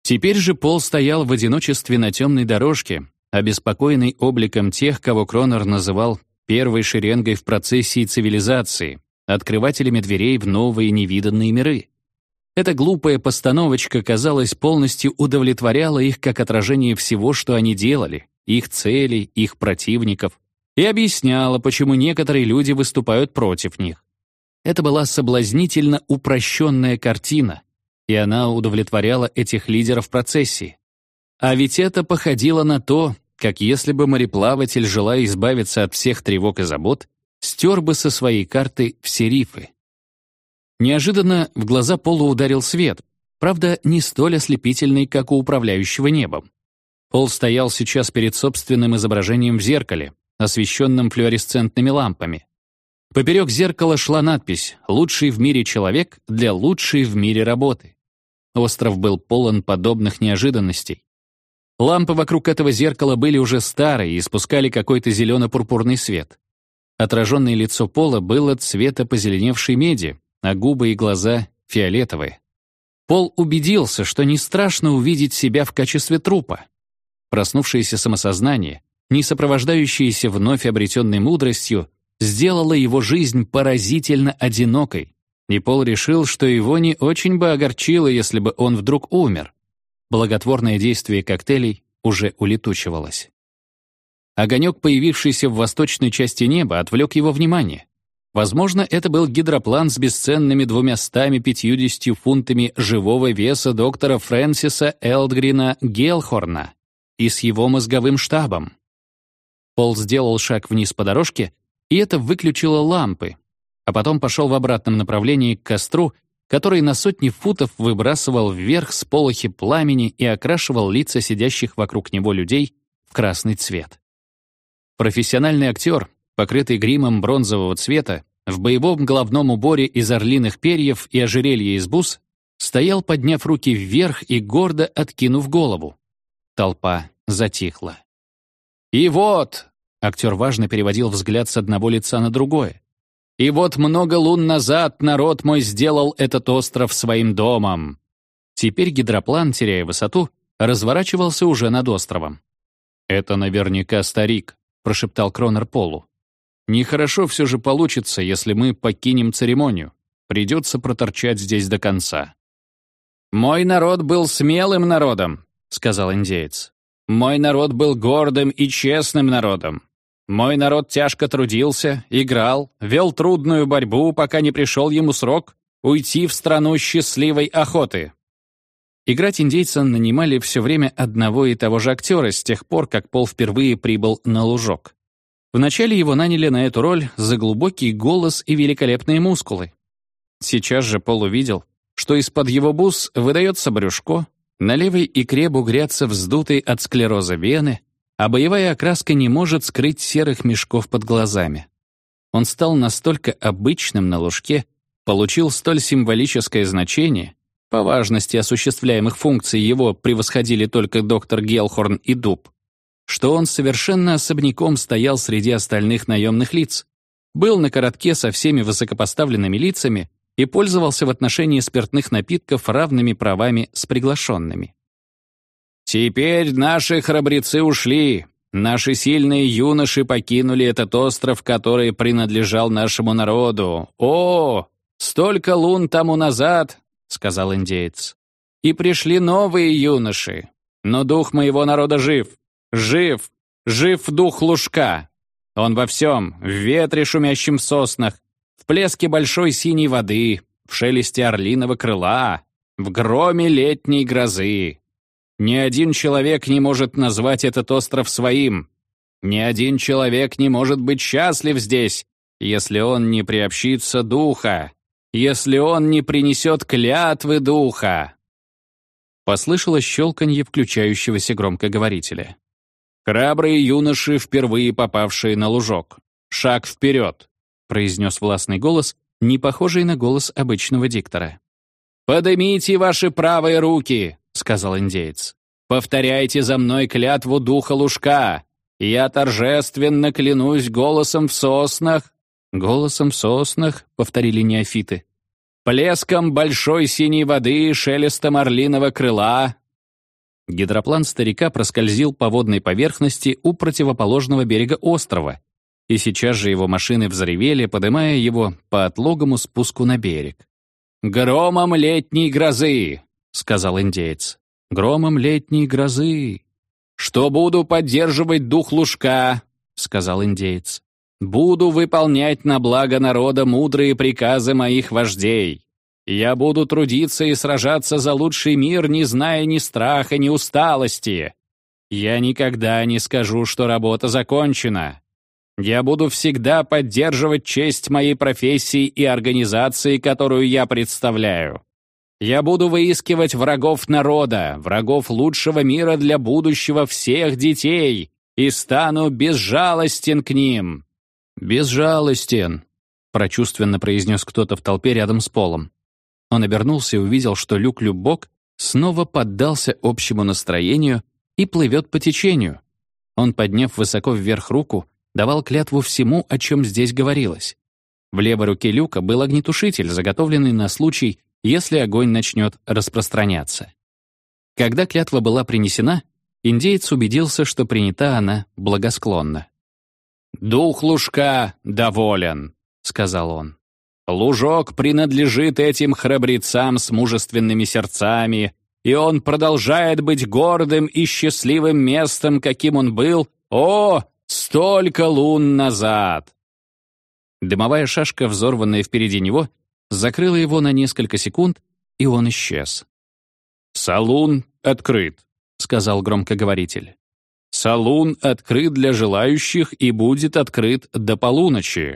Теперь же Пол стоял в одиночестве на темной дорожке, обеспокоенный обликом тех, кого Кронер называл первой шеренгой в процессии цивилизации, открывателями дверей в новые невиданные миры. Эта глупая постановочка, казалось, полностью удовлетворяла их как отражение всего, что они делали, их целей, их противников, и объясняла, почему некоторые люди выступают против них. Это была соблазнительно упрощенная картина, и она удовлетворяла этих лидеров процессии. А ведь это походило на то, как если бы мореплаватель, желая избавиться от всех тревог и забот, стер бы со своей карты все рифы. Неожиданно в глаза Полу ударил свет, правда, не столь ослепительный, как у управляющего небом. Пол стоял сейчас перед собственным изображением в зеркале, освещенном флуоресцентными лампами. Поперек зеркала шла надпись «Лучший в мире человек для лучшей в мире работы». Остров был полон подобных неожиданностей. Лампы вокруг этого зеркала были уже старые и испускали какой-то зелено-пурпурный свет. Отраженное лицо Пола было цвета позеленевшей меди, а губы и глаза — фиолетовые. Пол убедился, что не страшно увидеть себя в качестве трупа. Проснувшееся самосознание, не сопровождающееся вновь обретенной мудростью, сделало его жизнь поразительно одинокой, и Пол решил, что его не очень бы огорчило, если бы он вдруг умер. Благотворное действие коктейлей уже улетучивалось. Огонек, появившийся в восточной части неба, отвлек его внимание. Возможно, это был гидроплан с бесценными 250 фунтами живого веса доктора Фрэнсиса Элдгрина Гелхорна и с его мозговым штабом. Пол сделал шаг вниз по дорожке, и это выключило лампы, а потом пошел в обратном направлении к костру, который на сотни футов выбрасывал вверх сполохи пламени и окрашивал лица сидящих вокруг него людей в красный цвет. Профессиональный актер, покрытый гримом бронзового цвета, в боевом головном уборе из орлиных перьев и ожерелья из бус, стоял, подняв руки вверх и гордо откинув голову. Толпа затихла. «И вот!» — актер важно переводил взгляд с одного лица на другое. «И вот много лун назад народ мой сделал этот остров своим домом». Теперь гидроплан, теряя высоту, разворачивался уже над островом. «Это наверняка старик», — прошептал Кронер Полу. «Нехорошо все же получится, если мы покинем церемонию. Придется проторчать здесь до конца». «Мой народ был смелым народом», — сказал индеец. «Мой народ был гордым и честным народом. Мой народ тяжко трудился, играл, вел трудную борьбу, пока не пришел ему срок уйти в страну счастливой охоты». Играть индейца нанимали все время одного и того же актера с тех пор, как Пол впервые прибыл на лужок. Вначале его наняли на эту роль за глубокий голос и великолепные мускулы. Сейчас же Пол увидел, что из-под его бус выдается брюшко, на левой икре бугрятся вздутые от склероза вены, а боевая окраска не может скрыть серых мешков под глазами. Он стал настолько обычным на лужке, получил столь символическое значение, по важности осуществляемых функций его превосходили только доктор Гелхорн и Дуб, что он совершенно особняком стоял среди остальных наемных лиц, был на коротке со всеми высокопоставленными лицами и пользовался в отношении спиртных напитков равными правами с приглашенными. «Теперь наши храбрецы ушли, наши сильные юноши покинули этот остров, который принадлежал нашему народу. О, столько лун тому назад!» — сказал индеец. «И пришли новые юноши, но дух моего народа жив, жив, жив дух лужка. Он во всем, в ветре, шумящем в соснах, в плеске большой синей воды, в шелесте орлиного крыла, в громе летней грозы. Ни один человек не может назвать этот остров своим. Ни один человек не может быть счастлив здесь, если он не приобщится духа, если он не принесет клятвы духа». Послышалось щелканье включающегося громкоговорителя. «Храбрые юноши, впервые попавшие на лужок. Шаг вперед!» — произнес властный голос, не похожий на голос обычного диктора. «Поднимите ваши правые руки!» — сказал индеец. «Повторяйте за мной клятву духа лужка. Я торжественно клянусь голосом в соснах». «Голосом в соснах», — повторили неофиты. «Плеском большой синей воды, шелестом орлиного крыла, Гидроплан старика проскользил по водной поверхности у противоположного берега острова, и сейчас же его машины взревели, поднимая его по отлогому спуску на берег. «Громом летней грозы!» — сказал индеец. «Громом летней грозы!» «Что буду поддерживать дух Лужка», — сказал индеец. «Буду выполнять на благо народа мудрые приказы моих вождей. Я буду трудиться и сражаться за лучший мир, не зная ни страха, ни усталости. Я никогда не скажу, что работа закончена. Я буду всегда поддерживать честь моей профессии и организации, которую я представляю. Я буду выискивать врагов народа, врагов лучшего мира для будущего всех детей, и стану безжалостен к ним». «Безжалостен», — прочувственно произнес кто-то в толпе рядом с Полом. Он обернулся и увидел, что Люк Любок снова поддался общему настроению и плывет по течению. Он, подняв высоко вверх руку, давал клятву всему, о чем здесь говорилось. В левой руке Люка был огнетушитель, заготовленный на случай, если огонь начнет распространяться. Когда клятва была принесена, индеец убедился, что принята она благосклонно. «Дух Лужка доволен», — сказал он. «Лужок принадлежит этим храбрецам с мужественными сердцами, и он продолжает быть гордым и счастливым местом, каким он был, столько лун назад». Дымовая шашка, взорванная впереди него, закрыла его на несколько секунд, и он исчез. «Салун открыт», — сказал громкоговоритель. «Салун открыт для желающих и будет открыт до полуночи».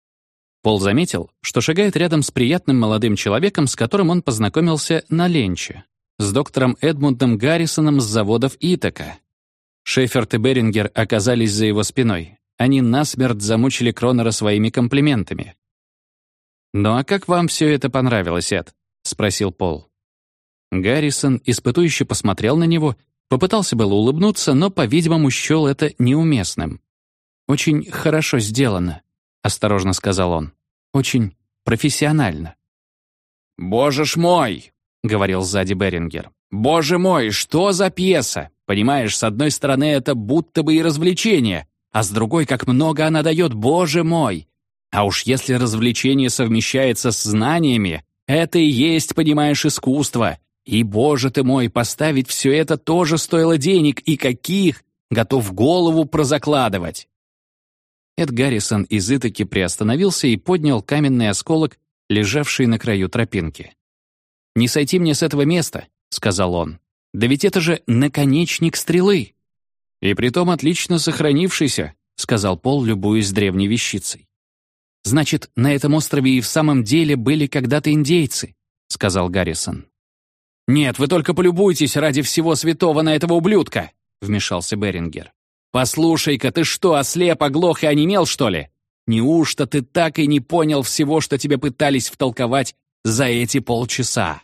Пол заметил, что шагает рядом с приятным молодым человеком, с которым он познакомился на ленче, с доктором Эдмундом Гаррисоном с заводов Итака. Шеферд и Берингер оказались за его спиной. Они насмерть замучили Кронера своими комплиментами. «Ну а как вам все это понравилось, Эд?» — спросил Пол. Гаррисон испытующе посмотрел на него, попытался было улыбнуться, но, по-видимому, счел это неуместным. «Очень хорошо сделано», — осторожно сказал он. «Очень профессионально». «Боже ж мой!» — говорил сзади Берингер. «Боже мой, что за пьеса? Понимаешь, с одной стороны, это будто бы и развлечение, а с другой, как много она дает, боже мой! А уж если развлечение совмещается с знаниями, это и есть, понимаешь, искусство. И, боже ты мой, поставить все это тоже стоило денег, и каких, готов голову прозакладывать». Эд Гаррисон из Итаки приостановился и поднял каменный осколок, лежавший на краю тропинки. «Не сойти мне с этого места», — сказал он. «Да ведь это же наконечник стрелы». «И притом отлично сохранившийся», — сказал Пол, любуясь древней вещицей. «Значит, на этом острове и в самом деле были когда-то индейцы», — сказал Гаррисон. «Нет, вы только полюбуйтесь ради всего святого на этого ублюдка», — вмешался Берингер. «Послушай-ка, ты что, ослеп, оглох и онемел, что ли? Неужто ты так и не понял всего, что тебе пытались втолковать за эти полчаса?»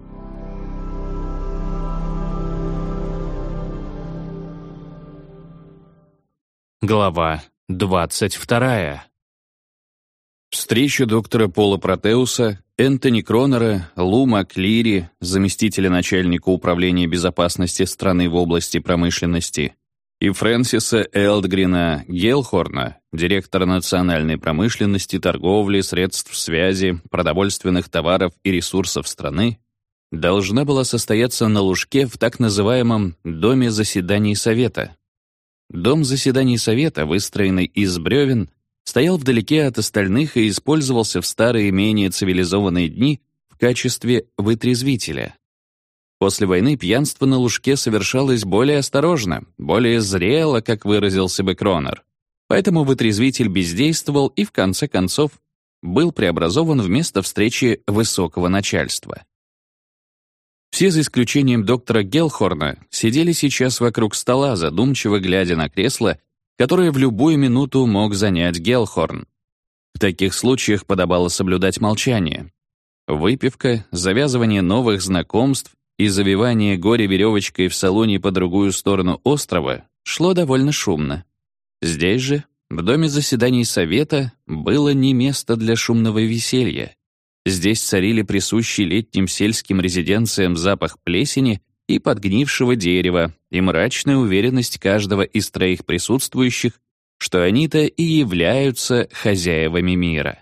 Глава 22. Встреча доктора Пола Протеуса, Энтони Кронера, Лу Маклири, заместителя начальника управления безопасности страны в области промышленности, и Фрэнсиса Элдгрина Гелхорна, директора национальной промышленности, торговли, средств связи, продовольственных товаров и ресурсов страны, должна была состояться на Лужке в так называемом «Доме заседаний Совета». Дом заседаний Совета, выстроенный из бревен, стоял вдалеке от остальных и использовался в старые, менее цивилизованные дни в качестве вытрезвителя. После войны пьянство на Лужке совершалось более осторожно, более зрело, как выразился бы Кронер. Поэтому вытрезвитель бездействовал и, в конце концов, был преобразован в место встречи высокого начальства. Все, за исключением доктора Гелхорна, сидели сейчас вокруг стола, задумчиво глядя на кресло, которое в любую минуту мог занять Гелхорн. В таких случаях подобало соблюдать молчание. Выпивка, завязывание новых знакомств и завивание горе-веревочкой в салоне по другую сторону острова шло довольно шумно. Здесь же, в доме заседаний Совета, было не место для шумного веселья. Здесь царили присущий летним сельским резиденциям запах плесени и подгнившего дерева, и мрачная уверенность каждого из троих присутствующих, что они-то и являются хозяевами мира.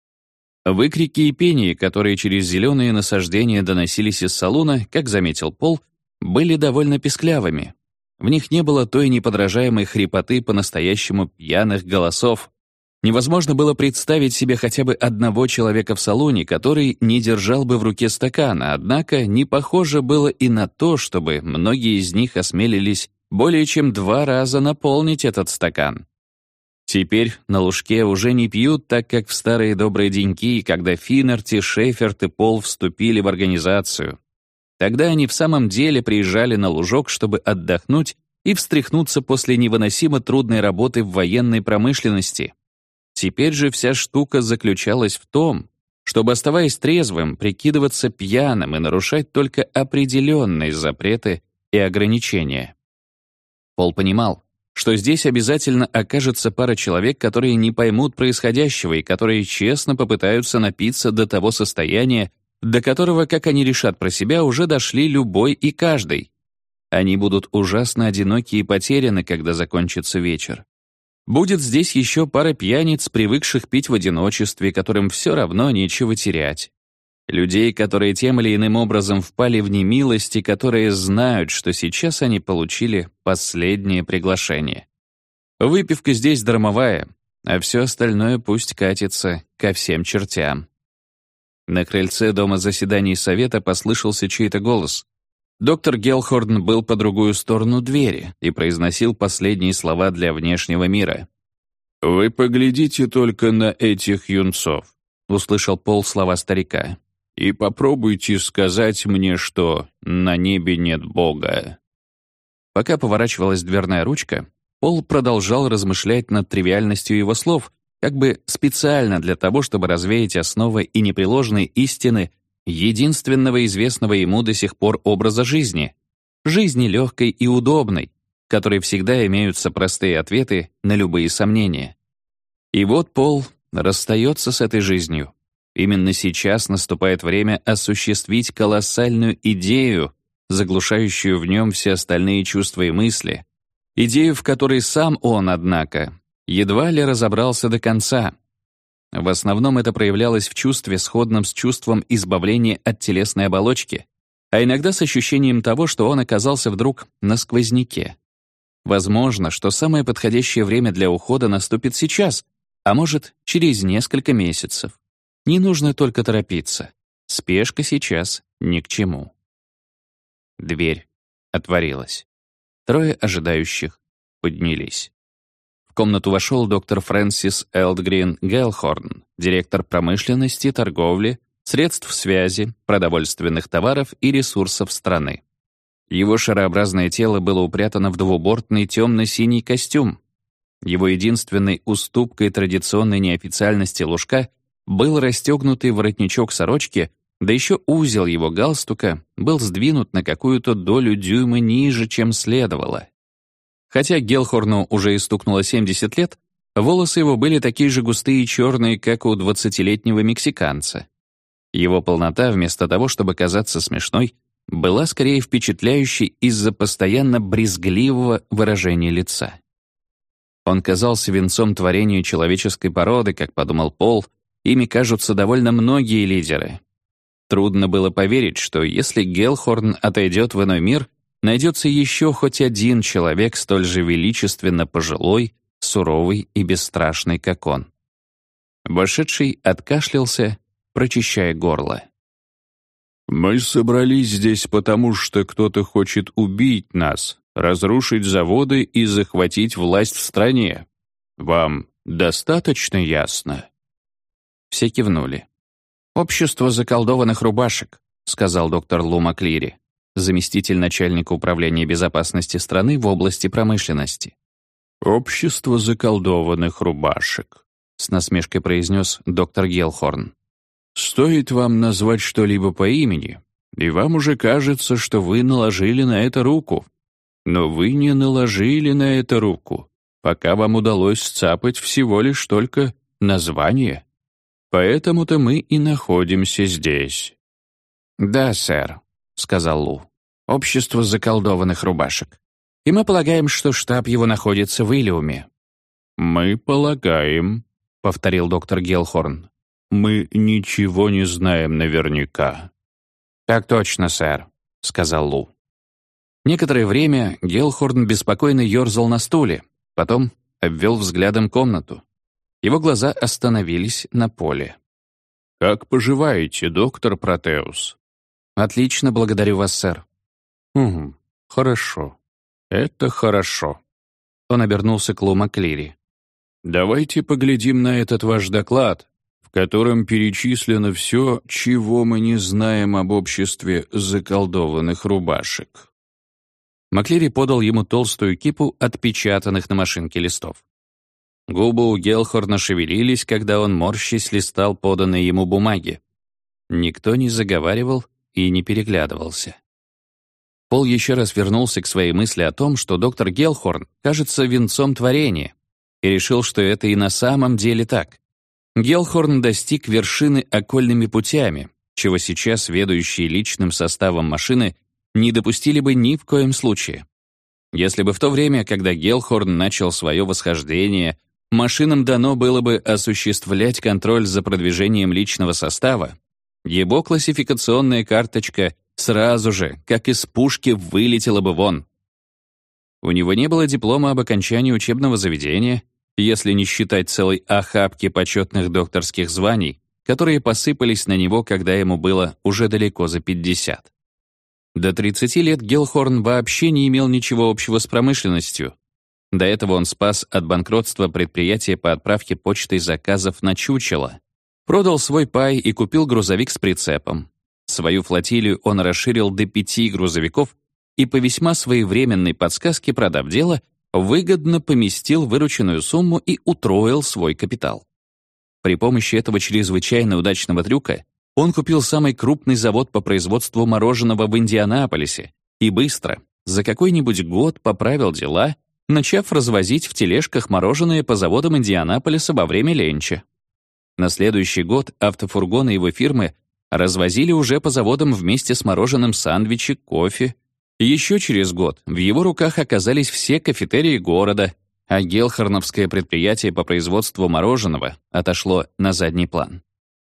Выкрики и пение, которые через зеленые насаждения доносились из салуна, как заметил Пол, были довольно песклявыми. В них не было той неподражаемой хрипоты по-настоящему пьяных голосов. Невозможно было представить себе хотя бы одного человека в салоне, который не держал бы в руке стакана, однако не похоже было и на то, чтобы многие из них осмелились более чем 2 раза наполнить этот стакан. Теперь на Лужке уже не пьют так, как в старые добрые деньки, когда Финнерти, Шеферд и Пол вступили в организацию. Тогда они в самом деле приезжали на Лужок, чтобы отдохнуть и встряхнуться после невыносимо трудной работы в военной промышленности. Теперь же вся штука заключалась в том, чтобы, оставаясь трезвым, прикидываться пьяным и нарушать только определенные запреты и ограничения. Пол понимал, что здесь обязательно окажется пара человек, которые не поймут происходящего и которые честно попытаются напиться до того состояния, до которого, как они решат про себя, уже дошли любой и каждый. Они будут ужасно одиноки и потеряны, когда закончится вечер. Будет здесь еще пара пьяниц, привыкших пить в одиночестве, которым все равно нечего терять. Людей, которые тем или иным образом впали в немилость и которые знают, что сейчас они получили последнее приглашение. Выпивка здесь дармовая, а все остальное пусть катится ко всем чертям. На крыльце дома заседаний совета послышался чей-то голос. Доктор Гелхорн был по другую сторону двери и произносил последние слова для внешнего мира. «Вы поглядите только на этих юнцов», — услышал Пол слова старика, «и попробуйте сказать мне, что на небе нет Бога». Пока поворачивалась дверная ручка, Пол продолжал размышлять над тривиальностью его слов, как бы специально для того, чтобы развеять основы и непреложные истины единственного известного ему до сих пор образа жизни легкой и удобной, в которой всегда имеются простые ответы на любые сомнения. И вот Пол расстается с этой жизнью. Именно сейчас наступает время осуществить колоссальную идею, заглушающую в нем все остальные чувства и мысли, идею, в которой сам он, однако, едва ли разобрался до конца. В основном это проявлялось в чувстве, сходном с чувством избавления от телесной оболочки, а иногда с ощущением того, что он оказался вдруг на сквозняке. Возможно, что самое подходящее время для ухода наступит сейчас, а может, через несколько месяцев. Не нужно только торопиться. Спешка сейчас ни к чему. Дверь отворилась. 3 ожидающих поднялись. В комнату вошел доктор Фрэнсис Элдгрин Гелхорн, директор промышленности, торговли, средств связи, продовольственных товаров и ресурсов страны. Его шарообразное тело было упрятано в двубортный темно-синий костюм. Его единственной уступкой традиционной неофициальности Лужка был расстегнутый воротничок сорочки, да еще узел его галстука был сдвинут на какую-то долю дюйма ниже, чем следовало. Хотя Гелхорну уже и стукнуло 70 лет, волосы его были такие же густые и черные, как у 20-летнего мексиканца. Его полнота, вместо того, чтобы казаться смешной, была скорее впечатляющей из-за постоянно брезгливого выражения лица. Он казался венцом творения человеческой породы, как подумал Пол, ими кажутся довольно многие лидеры. Трудно было поверить, что если Гелхорн отойдет в иной мир, найдется еще хоть один человек столь же величественно пожилой, суровый и бесстрашный, как он. Вошедший откашлялся, прочищая горло. «Мы собрались здесь потому, что кто-то хочет убить нас, разрушить заводы и захватить власть в стране. Вам достаточно ясно?» Все кивнули. «Общество заколдованных рубашек», — сказал доктор Лу Маклири, заместитель начальника управления безопасности страны в области промышленности. «Общество заколдованных рубашек», — с насмешкой произнес доктор Гелхорн. «Стоит вам назвать что-либо по имени, и вам уже кажется, что вы наложили на это руку. Но вы не наложили на это руку, пока вам удалось сцапать всего лишь только название. Поэтому-то мы и находимся здесь». «Да, сэр», — сказал Лу. Общество заколдованных рубашек. И мы полагаем, что штаб его находится в Илиуме». «Мы полагаем», — повторил доктор Гелхорн. «Мы ничего не знаем наверняка». «Так точно, сэр», — сказал Лу. Некоторое время Гелхорн беспокойно ерзал на стуле, потом обвел взглядом комнату. Его глаза остановились на Поле. «Как поживаете, доктор Протеус?» «Отлично, благодарю вас, сэр». «Угу, хорошо. Это хорошо». Он обернулся к Лу Маклири. «Давайте поглядим на этот ваш доклад, в котором перечислено все, чего мы не знаем об обществе заколдованных рубашек». Маклири подал ему толстую кипу отпечатанных на машинке листов. Губы у Гелхорна шевелились, когда он, морщись, листал поданные ему бумаги. Никто не заговаривал и не переглядывался. Пол еще раз вернулся к своей мысли о том, что доктор Гелхорн кажется венцом творения, и решил, что это и на самом деле так. Гелхорн достиг вершины окольными путями, чего сейчас ведущие личным составом машины не допустили бы ни в коем случае. Если бы в то время, когда Гелхорн начал свое восхождение, машинам дано было бы осуществлять контроль за продвижением личного состава, его классификационная карточка сразу же, как из пушки, вылетела бы вон. У него не было диплома об окончании учебного заведения, если не считать целой охапки почетных докторских званий, которые посыпались на него, когда ему было уже далеко за 50. До 30 лет Гелхорн вообще не имел ничего общего с промышленностью. До этого он спас от банкротства предприятие по отправке почтой заказов на чучело, продал свой пай и купил грузовик с прицепом. Свою флотилию он расширил до 5 грузовиков и по весьма своевременной подсказке, продав дело, выгодно поместил вырученную сумму и утроил свой капитал. При помощи этого чрезвычайно удачного трюка он купил самый крупный завод по производству мороженого в Индианаполисе и быстро, за какой-нибудь год, поправил дела, начав развозить в тележках мороженое по заводам Индианаполиса во время ленча. На следующий год автофургоны его фирмы развозили уже по заводам вместе с мороженым сандвичи, кофе. Еще через год в его руках оказались все кафетерии города, а Гелхорновское предприятие по производству мороженого отошло на задний план.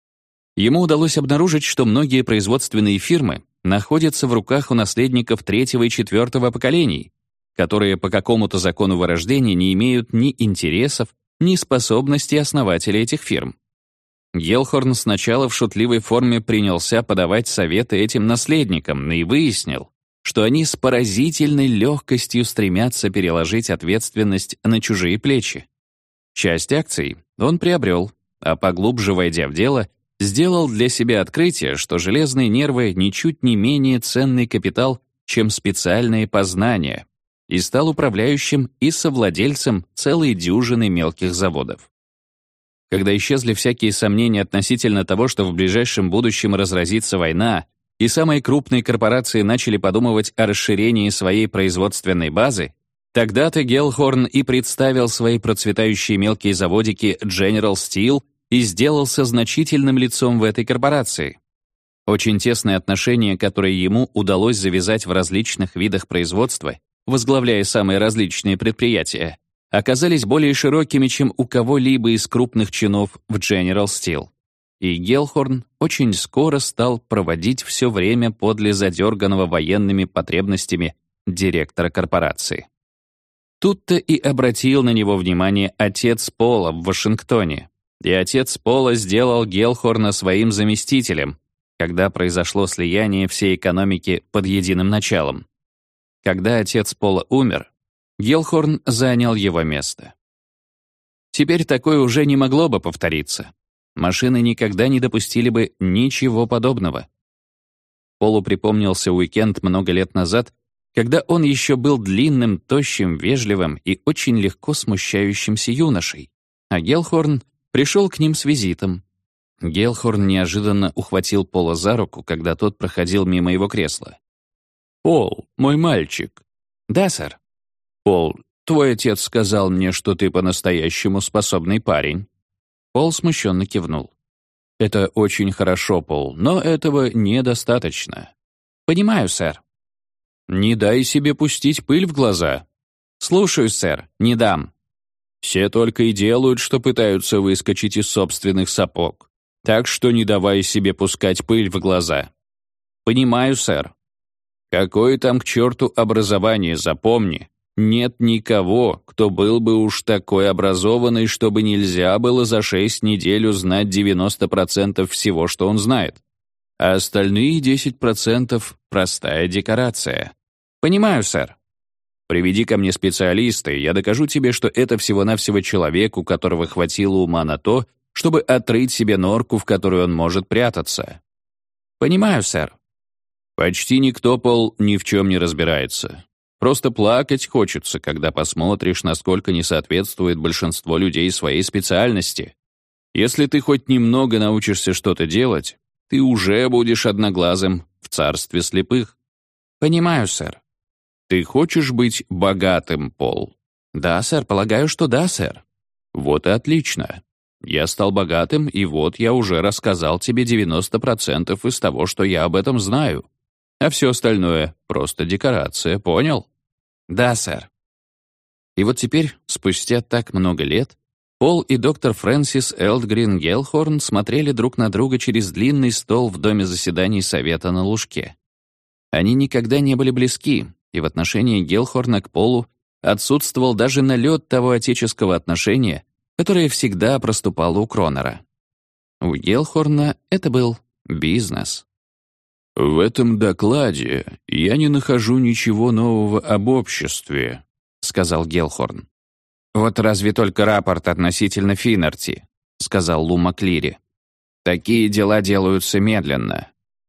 Ему удалось обнаружить, что многие производственные фирмы находятся в руках у наследников 3-го и 4-го поколений, которые по какому-то закону вырождения не имеют ни интересов, ни способностей основателей этих фирм. Гелхорн сначала в шутливой форме принялся подавать советы этим наследникам, но и выяснил, что они с поразительной легкостью стремятся переложить ответственность на чужие плечи. Часть акций он приобрел, а поглубже войдя в дело, сделал для себя открытие, что железные нервы ничуть не менее ценный капитал, чем специальные познания, и стал управляющим и совладельцем целой дюжины мелких заводов. Когда исчезли всякие сомнения относительно того, что в ближайшем будущем разразится война, и самые крупные корпорации начали подумывать о расширении своей производственной базы, тогда-то Гелхорн и представил свои процветающие мелкие заводики General Steel и сделался значительным лицом в этой корпорации. Очень тесные отношения, которые ему удалось завязать в различных видах производства, возглавляя самые различные предприятия, оказались более широкими, чем у кого-либо из крупных чинов в General Steel. И Гелхорн очень скоро стал проводить все время подле задерганного военными потребностями директора корпорации. Тут-то и обратил на него внимание отец Пола в Вашингтоне, и отец Пола сделал Гелхорна своим заместителем, когда произошло слияние всей экономики под единым началом. Когда отец Пола умер, Гелхорн занял его место. Теперь такое уже не могло бы повториться. Машины никогда не допустили бы ничего подобного. Полу припомнился уикенд много лет назад, когда он еще был длинным, тощим, вежливым и очень легко смущающимся юношей, а Гелхорн пришел к ним с визитом. Гелхорн неожиданно ухватил Пола за руку, когда тот проходил мимо его кресла. «Пол, мой мальчик». «Да, сэр». «Пол, твой отец сказал мне, что ты по-настоящему способный парень». Пол смущенно кивнул. «Это очень хорошо, Пол, но этого недостаточно». «Понимаю, сэр». не дай себе пустить пыль в глаза». «Слушаюсь, сэр, не дам». «Все только и делают, что пытаются выскочить из собственных сапог. Так что не давай себе пускать пыль в глаза». «Понимаю, сэр». «Какое там к черту образование, запомни. Нет никого, кто был бы уж такой образованный, чтобы нельзя было за 6 недель узнать 90% всего, что он знает. А остальные 10% — простая декорация». «Понимаю, сэр». «Приведи ко мне специалиста, и я докажу тебе, что это всего-навсего человек, у которого хватило ума на то, чтобы отрыть себе норку, в которую он может прятаться». «Понимаю, сэр». «Почти никто, Пол, ни в чем не разбирается. Просто плакать хочется, когда посмотришь, насколько не соответствует большинство людей своей специальности. Если ты хоть немного научишься что-то делать, ты уже будешь одноглазым в царстве слепых». «Понимаю, сэр». «Ты хочешь быть богатым, Пол?» «Да, сэр, полагаю, что да, сэр». «Вот и отлично. Я стал богатым, и вот я уже рассказал тебе 90% из того, что я об этом знаю. А все остальное — просто декорация, понял?» «Да, сэр». И вот теперь, спустя так много лет, Пол и доктор Фрэнсис Элдгрин Гелхорн смотрели друг на друга через длинный стол в доме заседаний Совета на Лужке. Они никогда не были близки, и в отношении Гелхорна к Полу отсутствовал даже налет того отеческого отношения, которое всегда проступало у Кронера. У Гелхорна это был бизнес. «В этом докладе я не нахожу ничего нового об обществе», — сказал Гелхорн. «Вот разве только рапорт относительно Финнерти», — сказал Лу Маклири. «Такие дела делаются медленно».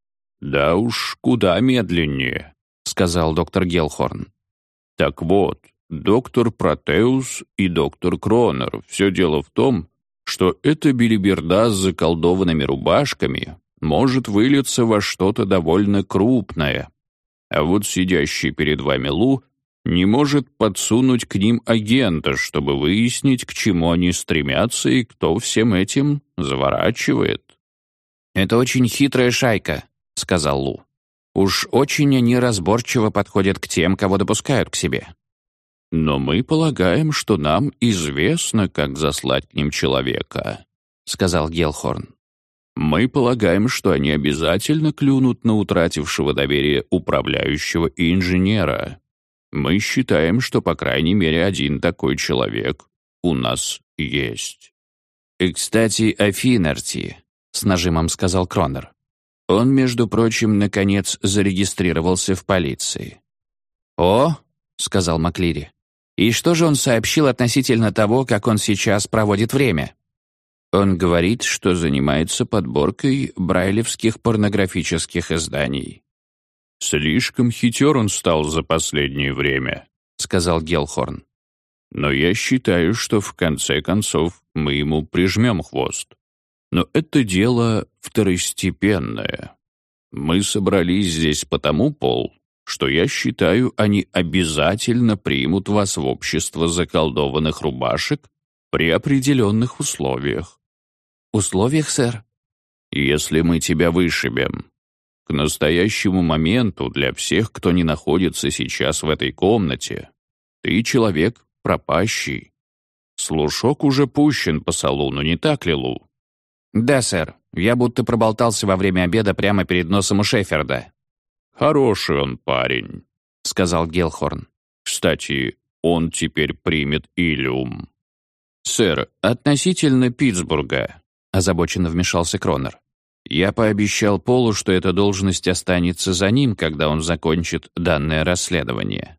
«Да уж, куда медленнее», — сказал доктор Гелхорн. «Так вот, доктор Протеус и доктор Кронер, все дело в том, что эта белиберда с заколдованными рубашками может вылиться во что-то довольно крупное. А вот сидящий перед вами Лу не может подсунуть к ним агента, чтобы выяснить, к чему они стремятся и кто всем этим заворачивает». «Это очень хитрая шайка», — сказал Лу. «Уж очень они разборчиво подходят к тем, кого допускают к себе». «Но мы полагаем, что нам известно, как заслать к ним человека», — сказал Гелхорн. «Мы полагаем, что они обязательно клюнут на утратившего доверие управляющего и инженера. Мы считаем, что по крайней мере один такой человек у нас есть». «И, кстати, о Финнерти», — с нажимом сказал Кронер. «Он, между прочим, наконец зарегистрировался в полиции». «О», — сказал Маклири, — «и что же он сообщил относительно того, как он сейчас проводит время?» «Он говорит, что занимается подборкой брайлевских порнографических изданий». «Слишком хитер он стал за последнее время», — сказал Гелхорн. «Но я считаю, что в конце концов мы ему прижмем хвост. Но это дело второстепенное. Мы собрались здесь потому, Пол, что я считаю, они обязательно примут вас в общество заколдованных рубашек при определенных условиях». «Условиях, сэр?» «Если мы тебя вышибем. К настоящему моменту для всех, кто не находится сейчас в этой комнате, ты человек пропащий. Слушок уже пущен по салону, не так ли, Лу?» «Да, сэр. Я будто проболтался во время обеда прямо перед носом у Шеферда». «Хороший он парень», — сказал Гелхорн. «Кстати, он теперь примет Илиум». «Сэр, относительно Питтсбурга», — озабоченно вмешался Кронер. «Я пообещал Полу, что эта должность останется за ним, когда он закончит данное расследование».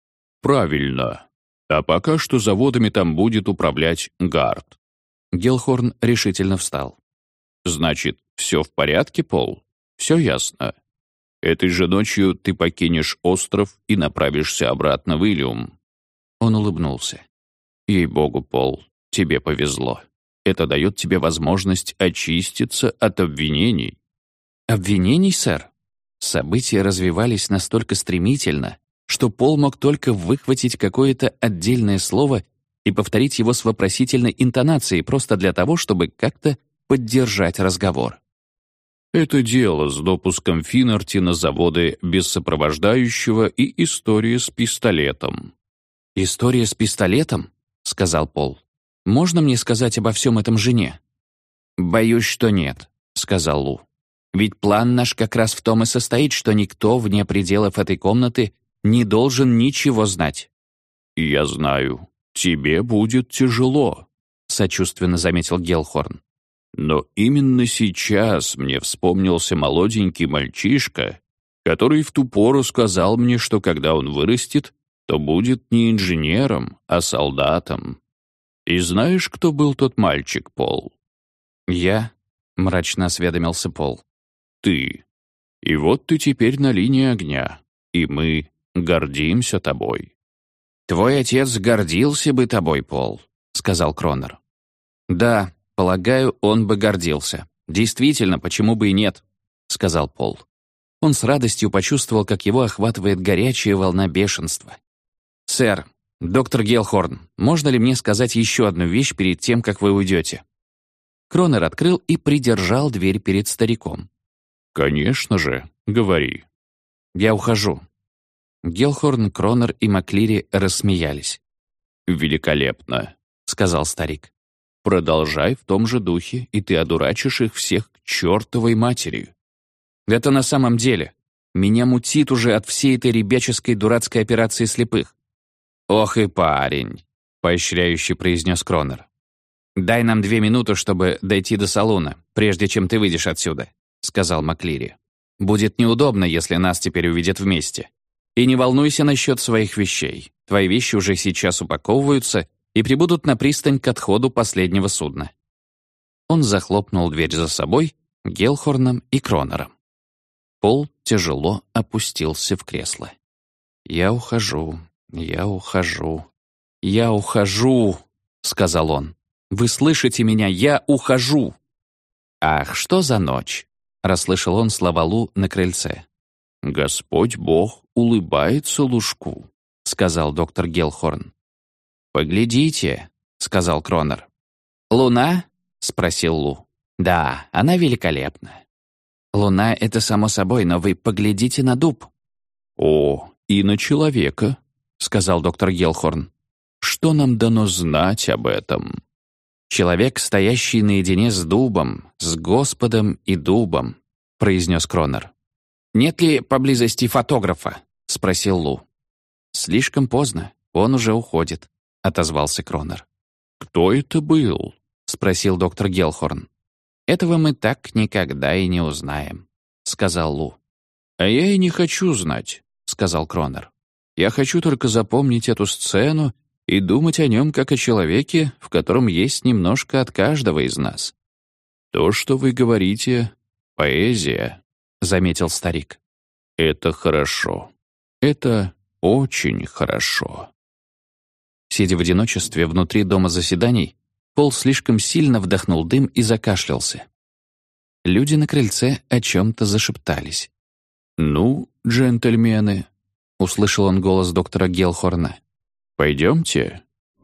«Правильно. А пока что заводами там будет управлять Гард». Гелхорн решительно встал. «Значит, все в порядке, Пол? Все ясно. Этой же ночью ты покинешь остров и направишься обратно в Илиум». Он улыбнулся. «Ей-богу, Пол, тебе повезло. Это дает тебе возможность очиститься от обвинений». «Обвинений, сэр?» События развивались настолько стремительно, что Пол мог только выхватить какое-то отдельное слово и повторить его с вопросительной интонацией просто для того, чтобы как-то поддержать разговор. Это дело с допуском Финнерти на заводы без сопровождающего и история с пистолетом». «История с пистолетом?» — сказал Пол. «Можно мне сказать обо всем этом жене?» «Боюсь, что нет», — сказал Лу. «Ведь план наш как раз в том и состоит, что никто вне пределов этой комнаты не должен ничего знать». «Я знаю, тебе будет тяжело», — сочувственно заметил Гелхорн. «Но именно сейчас мне вспомнился молоденький мальчишка, который в ту пору сказал мне, что когда он вырастет, то будет не инженером, а солдатом. И знаешь, кто был тот мальчик, Пол?» «Я?» — мрачно осведомился Пол. «Ты. И вот ты теперь на линии огня, и мы гордимся тобой». «Твой отец гордился бы тобой, Пол», — сказал Кронер. «Да, полагаю, он бы гордился. Действительно, почему бы и нет», — сказал Пол. Он с радостью почувствовал, как его охватывает горячая волна бешенства. «Сэр, доктор Гелхорн, можно ли мне сказать еще одну вещь перед тем, как вы уйдете?» Кронер открыл и придержал дверь перед стариком. «Конечно же, говори». «Я ухожу». Гелхорн, Кронер и Маклири рассмеялись. «Великолепно», — сказал старик. «Продолжай в том же духе, и ты одурачишь их всех к чертовой матери». «Это на самом деле. Меня мутит уже от всей этой ребяческой дурацкой операции слепых». «Ох и парень», — поощряюще произнес Кронер. «Дай нам 2 минуты, чтобы дойти до салона, прежде чем ты выйдешь отсюда», — сказал Маклири. «Будет неудобно, если нас теперь увидят вместе. И не волнуйся насчет своих вещей. Твои вещи уже сейчас упаковываются и прибудут на пристань к отходу последнего судна». Он захлопнул дверь за собой, Гелхорном и Кронером. Пол тяжело опустился в кресло. «Я ухожу, я ухожу, я ухожу», — сказал он. «Вы слышите меня? Я ухожу!» «Ах, что за ночь!» — расслышал он слова Лу на крыльце. «Господь Бог улыбается Лужку», — сказал доктор Гелхорн. «Поглядите», — сказал Кронер. «Луна?» — спросил Лу. «Да, она великолепна». «Луна — это само собой, но вы поглядите на дуб». «О, и на человека», — сказал доктор Гелхорн. «Что нам дано знать об этом?» «Человек, стоящий наедине с дубом, с Господом и дубом», — произнес Кронер. «Нет ли поблизости фотографа?» — спросил Лу. «Слишком поздно, он уже уходит», — отозвался Кронер. «Кто это был?» — спросил доктор Гелхорн. «Этого мы так никогда и не узнаем», — сказал Лу. «А я и не хочу знать», — сказал Кронер. «Я хочу только запомнить эту сцену и думать о нем как о человеке, в котором есть немножко от каждого из нас. То, что вы говорите, поэзия», — заметил старик. «Это хорошо. Это очень хорошо». Сидя в одиночестве внутри дома заседаний, Пол слишком сильно вдохнул дым и закашлялся. Люди на крыльце о чем-то зашептались. «Ну, джентльмены», — услышал он голос доктора Гелхорна, — «пойдемте».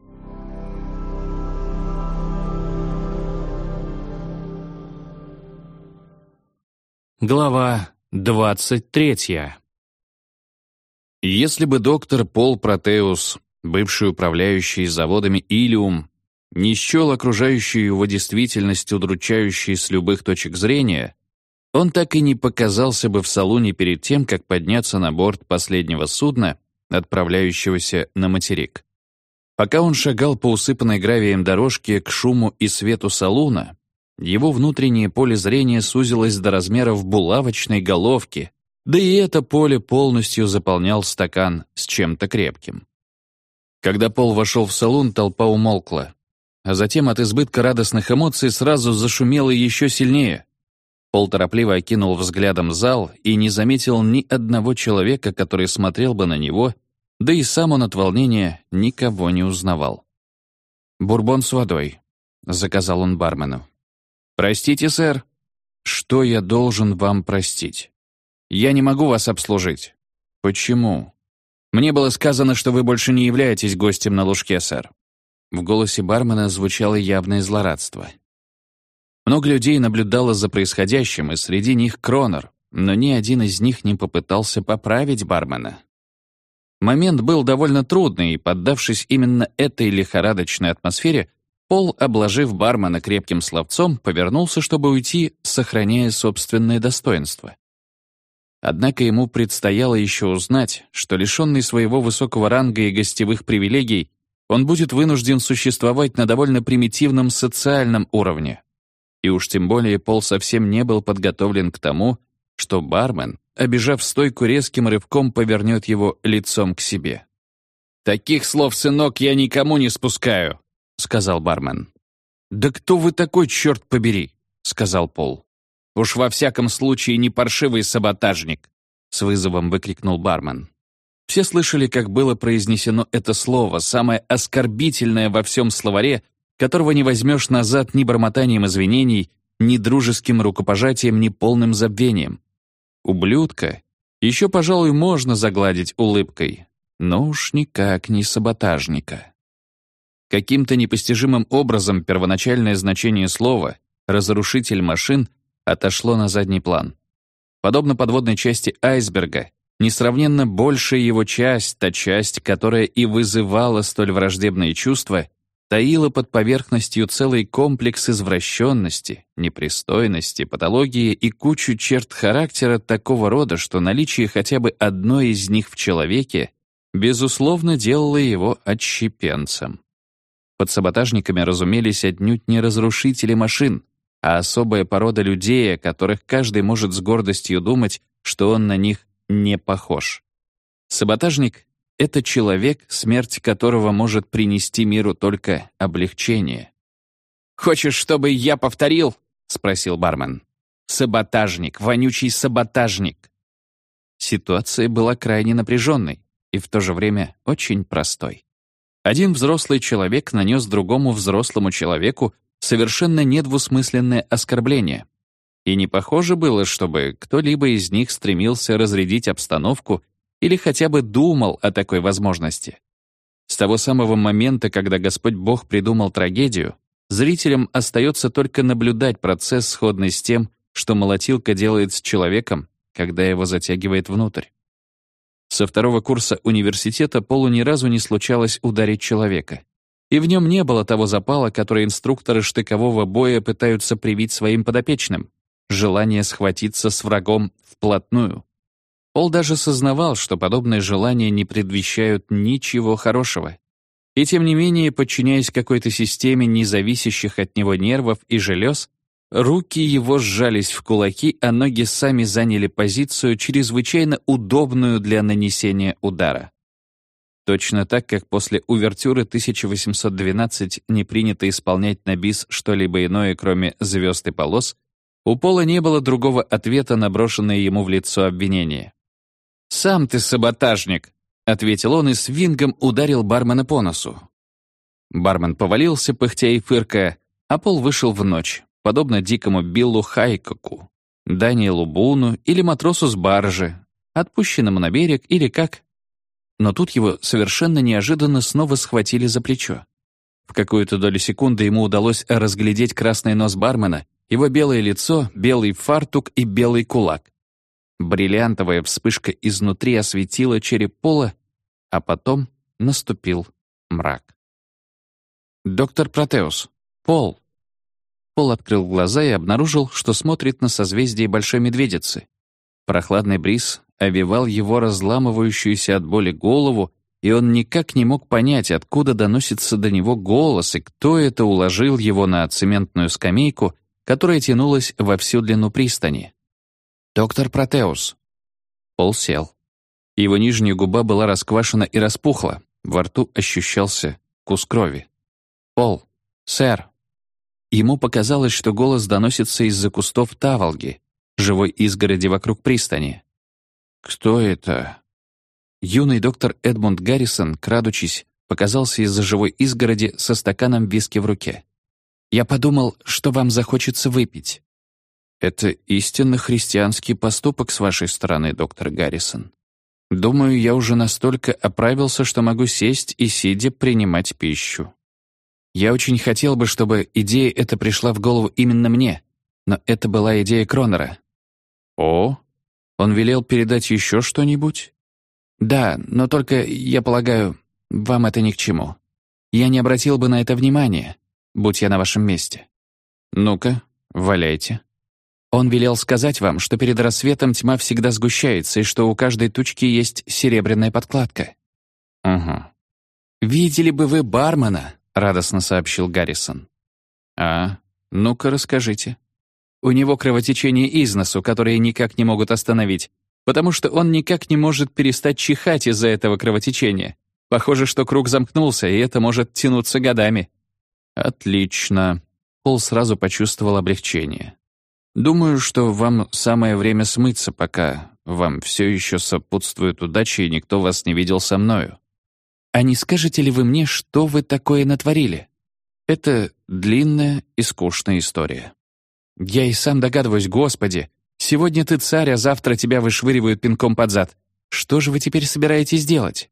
Глава 23. Если бы доктор Пол Протеус, бывший управляющий заводами «Илиум», не счел окружающую его действительность удручающей с любых точек зрения, он так и не показался бы в салоне перед тем, как подняться на борт последнего судна, отправляющегося на материк. Пока он шагал по усыпанной гравием дорожке к шуму и свету салуна, его внутреннее поле зрения сузилось до размеров булавочной головки, да и это поле полностью заполнял стакан с чем-то крепким. Когда Пол вошел в салон, толпа умолкла, а затем от избытка радостных эмоций сразу зашумело еще сильнее. Пол торопливо окинул взглядом зал и не заметил ни одного человека, который смотрел бы на него, да и сам он от волнения никого не узнавал. «Бурбон с водой», — заказал он бармену. «Простите, сэр». «Что я должен вам простить?» «Я не могу вас обслужить». «Почему?» «Мне было сказано, что вы больше не являетесь гостем на Лужке, сэр». В голосе бармена звучало явное злорадство. Много людей наблюдало за происходящим, и среди них Кронер, но ни один из них не попытался поправить бармена. Момент был довольно трудный, и, поддавшись именно этой лихорадочной атмосфере, Пол, обложив бармена крепким словцом, повернулся, чтобы уйти, сохраняя собственное достоинство. Однако ему предстояло еще узнать, что, лишенный своего высокого ранга и гостевых привилегий, он будет вынужден существовать на довольно примитивном социальном уровне. И уж тем более Пол совсем не был подготовлен к тому, что бармен, обежав стойку, резким рывком повернет его лицом к себе. «Таких слов, сынок, я никому не спускаю», — сказал бармен. «Да кто вы такой, черт побери?» — сказал Пол. «Уж во всяком случае не паршивый саботажник», — с вызовом выкрикнул бармен. Все слышали, как было произнесено это слово, самое оскорбительное во всем словаре, которого не возьмешь назад ни бормотанием извинений, ни дружеским рукопожатием, ни полным забвением. Ублюдка еще, пожалуй, можно загладить улыбкой, но уж никак не саботажника. Каким-то непостижимым образом первоначальное значение слова «разрушитель машин» отошло на задний план. Подобно подводной части айсберга, несравненно большая его часть, та часть, которая и вызывала столь враждебные чувства, таила под поверхностью целый комплекс извращенности, непристойности, патологии и кучу черт характера такого рода, что наличие хотя бы одной из них в человеке безусловно делало его отщепенцем. Под саботажниками разумелись отнюдь не разрушители машин, а особая порода людей, о которых каждый может с гордостью думать, что он на них не похож. Саботажник — это человек, смерть которого может принести миру только облегчение. «Хочешь, чтобы я повторил?» — спросил бармен. «Саботажник, вонючий саботажник». Ситуация была крайне напряженной и в то же время очень простой. Один взрослый человек нанес другому взрослому человеку совершенно недвусмысленное оскорбление. И не похоже было, чтобы кто-либо из них стремился разрядить обстановку или хотя бы думал о такой возможности. С того самого момента, когда Господь Бог придумал трагедию, зрителям остается только наблюдать процесс, сходный с тем, что молотилка делает с человеком, когда его затягивает внутрь. Со второго курса университета Полу ни разу не случалось ударить человека. И в нем не было того запала, который инструкторы штыкового боя пытаются привить своим подопечным — желание схватиться с врагом вплотную. Пол даже сознавал, что подобные желания не предвещают ничего хорошего. И тем не менее, подчиняясь какой-то системе независящих от него нервов и желез, руки его сжались в кулаки, а ноги сами заняли позицию, чрезвычайно удобную для нанесения удара. Точно так, как после увертюры 1812 не принято исполнять на бис что-либо иное, кроме звезд и полос, у Пола не было другого ответа на брошенное ему в лицо обвинение. «Сам ты саботажник», — ответил он и с вингом ударил бармена по носу. Бармен повалился, пыхтя и фыркая, а Пол вышел в ночь, подобно дикому Биллу Хайкоку, Даниэлу Буну или матросу с баржи, отпущенному на берег или как. Но тут его совершенно неожиданно снова схватили за плечо. В какую-то долю секунды ему удалось разглядеть красный нос бармена, его белое лицо, белый фартук и белый кулак. Бриллиантовая вспышка изнутри осветила череп Пола, а потом наступил мрак. «Доктор Протеус! Пол!» Пол открыл глаза и обнаружил, что смотрит на созвездие Большой Медведицы. Прохладный бриз овевал его разламывающуюся от боли голову, и он никак не мог понять, откуда доносится до него голос и кто это уложил его на цементную скамейку, которая тянулась во всю длину пристани. «Доктор Протеус!» Пол сел. Его нижняя губа была расквашена и распухла, во рту ощущался вкус крови. «Пол! Сэр!» Ему показалось, что голос доносится из-за кустов таволги, живой изгороди вокруг пристани. «Кто это?» Юный доктор Эдмунд Гаррисон, крадучись, показался из-за живой изгороди со стаканом виски в руке. «Я подумал, что вам захочется выпить». «Это истинно христианский поступок с вашей стороны, доктор Гаррисон. Думаю, я уже настолько оправился, что могу сесть и, сидя, принимать пищу». Я очень хотел бы, чтобы идея эта пришла в голову именно мне, но это была идея Кронера». «О, он велел передать еще что-нибудь?» «Да, но только, я полагаю, вам это ни к чему. Я не обратил бы на это внимания, будь я на вашем месте». «Ну-ка, валяйте». Он велел сказать вам, что перед рассветом тьма всегда сгущается и что у каждой тучки есть серебряная подкладка». «Угу». «Видели бы вы бармена», — радостно сообщил Гаррисон. «А, ну-ка расскажите». «У него кровотечение из носу, которое никак не могут остановить, потому что он никак не может перестать чихать из-за этого кровотечения. Похоже, что круг замкнулся, и это может тянуться годами». «Отлично». Пол сразу почувствовал облегчение. «Думаю, что вам самое время смыться, пока вам все еще сопутствует удача, и никто вас не видел со мною». «А не скажете ли вы мне, что вы такое натворили?» Это длинная и скучная история. «Я и сам догадываюсь, Господи! Сегодня ты царь, а завтра тебя вышвыривают пинком под зад. Что же вы теперь собираетесь делать?»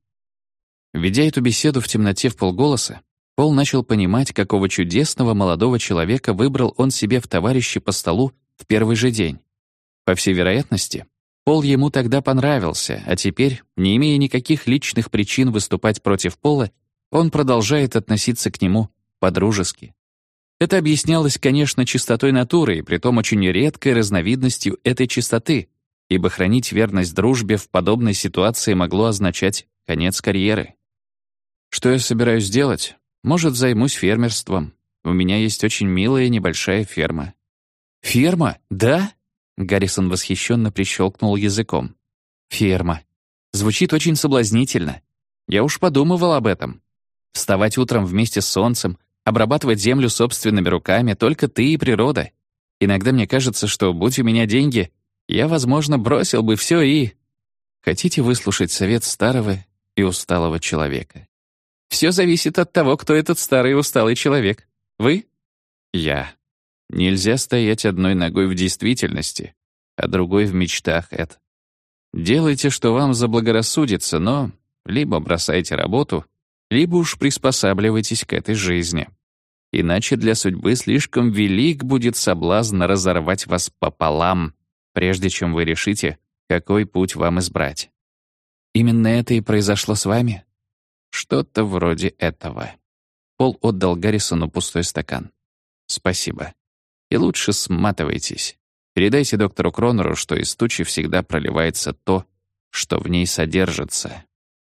Ведя эту беседу в темноте вполголоса, Пол начал понимать, какого чудесного молодого человека выбрал он себе в товарищи по столу в первый же день. По всей вероятности, Пол ему тогда понравился, а теперь, не имея никаких личных причин выступать против Пола, он продолжает относиться к нему по-дружески. Это объяснялось, конечно, чистотой натуры, и притом очень редкой разновидностью этой чистоты, ибо хранить верность дружбе в подобной ситуации могло означать конец карьеры. «Что я собираюсь делать? Может, займусь фермерством. У меня есть очень милая небольшая ферма». «Ферма? Да?» Гаррисон восхищенно прищелкнул языком. «Ферма. Звучит очень соблазнительно. Я уж подумывал об этом. Вставать утром вместе с солнцем, обрабатывать землю собственными руками, только ты и природа. Иногда мне кажется, что, будь у меня деньги, я, возможно, бросил бы все и...» Хотите выслушать совет старого и усталого человека? «Все зависит от того, кто этот старый и усталый человек. Вы?» «Я». Нельзя стоять одной ногой в действительности, а другой в мечтах, Эд. Делайте, что вам заблагорассудится, но либо бросайте работу, либо уж приспосабливайтесь к этой жизни. Иначе для судьбы слишком велик будет соблазн разорвать вас пополам, прежде чем вы решите, какой путь вам избрать. Именно это и произошло с вами? Что-то вроде этого. Пол отдал Гаррисону пустой стакан. Спасибо. И лучше сматывайтесь. Передайте доктору Кронеру, что из тучи всегда проливается то, что в ней содержится.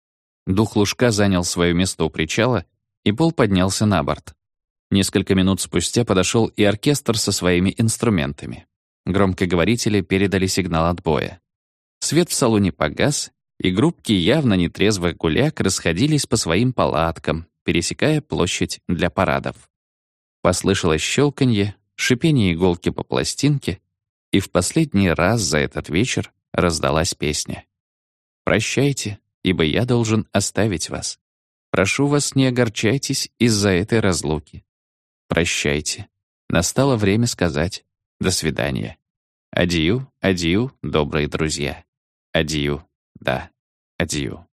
Дух Лужка занял свое место у причала, и Пол поднялся на борт. Несколько минут спустя подошел и оркестр со своими инструментами. Громкоговорители передали сигнал отбоя. Свет в салоне погас, и группки явно нетрезвых гуляк расходились по своим палаткам, пересекая площадь для парадов. Послышалось щелканье, шипение иголки по пластинке, и в последний раз за этот вечер раздалась песня. «Прощайте, ибо я должен оставить вас. Прошу вас, не огорчайтесь из-за этой разлуки. Прощайте. Настало время сказать «до свидания». Адью, адью, добрые друзья. Адью, да, адью».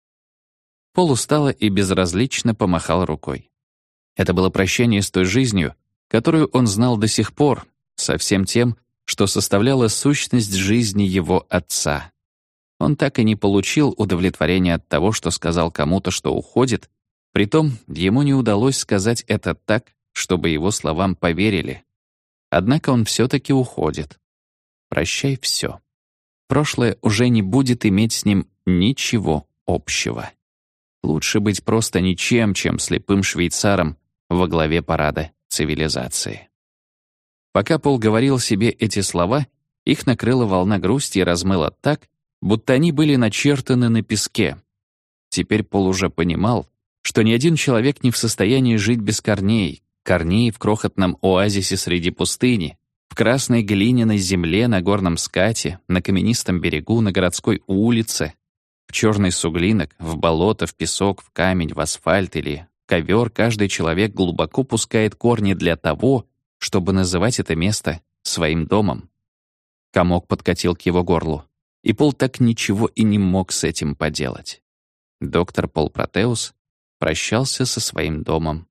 Пол устало и безразлично помахал рукой. Это было прощание с той жизнью, которую он знал до сих пор, со всем тем, что составляло сущность жизни его отца. Он так и не получил удовлетворения от того, что сказал кому-то, что уходит, притом ему не удалось сказать это так, чтобы его словам поверили. Однако он все-таки уходит. Прощай все. Прошлое уже не будет иметь с ним ничего общего. Лучше быть просто ничем, чем слепым швейцаром во главе парада цивилизации. Пока Пол говорил себе эти слова, их накрыла волна грусти и размыла так, будто они были начертаны на песке. Теперь Пол уже понимал, что ни один человек не в состоянии жить без корней, корней в крохотном оазисе среди пустыни, в красной глиняной земле на горном скате, на каменистом берегу, на городской улице, в черный суглинок, в болото, в песок, в камень, в асфальт или ковер каждый человек глубоко пускает корни для того, чтобы называть это место своим домом. Комок подкатил к его горлу, и Пол так ничего и не мог с этим поделать. Доктор Пол Протеус прощался со своим домом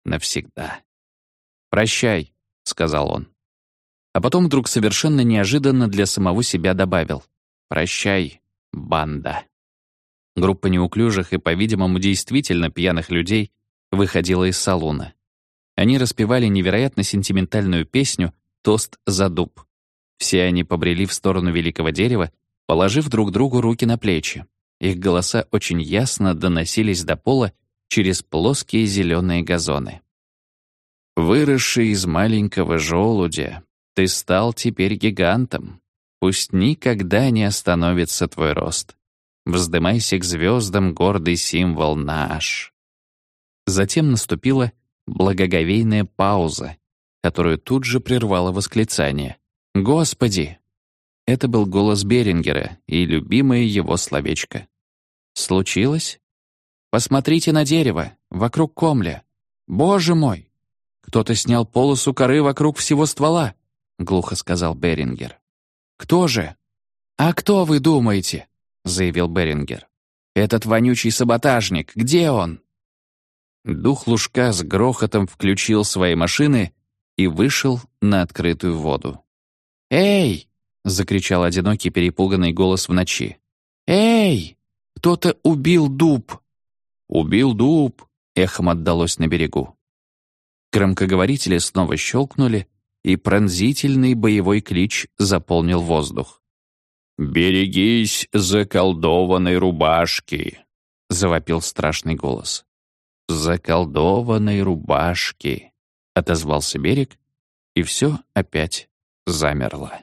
навсегда. «Прощай», — сказал он. А потом вдруг совершенно неожиданно для самого себя добавил: «Прощай, банда». Группа неуклюжих и, по-видимому, действительно пьяных людей выходила из салуна. Они распевали невероятно сентиментальную песню «Тост за дуб». Все они побрели в сторону великого дерева, положив друг другу руки на плечи. Их голоса очень ясно доносились до пола через плоские зеленые газоны. «Выросший из маленького желудя, ты стал теперь гигантом. Пусть никогда не остановится твой рост. Вздымайся к звездам, гордый символ наш». Затем наступила благоговейная пауза, которую тут же прервало восклицание: «Господи!» Это был голос Берингера и любимое его словечко. «Случилось? Посмотрите на дерево, вокруг комля. Боже мой! Кто-то снял полосу коры вокруг всего ствола», — глухо сказал Берингер. «Кто же?» «А кто вы думаете?» — заявил Берингер. «Этот вонючий саботажник, где он?» Дух Лужка с грохотом включил свои машины и вышел на открытую воду. «Эй!» — закричал одинокий перепуганный голос в ночи. «Эй! Кто-то убил дуб!» «Убил дуб!» — эхом отдалось на берегу. Громкоговорители снова щелкнули, и пронзительный боевой клич заполнил воздух. «Берегись заколдованной рубашки!» — завопил страшный голос. «Заколдованной рубашки!» — отозвался берег, и все опять замерло.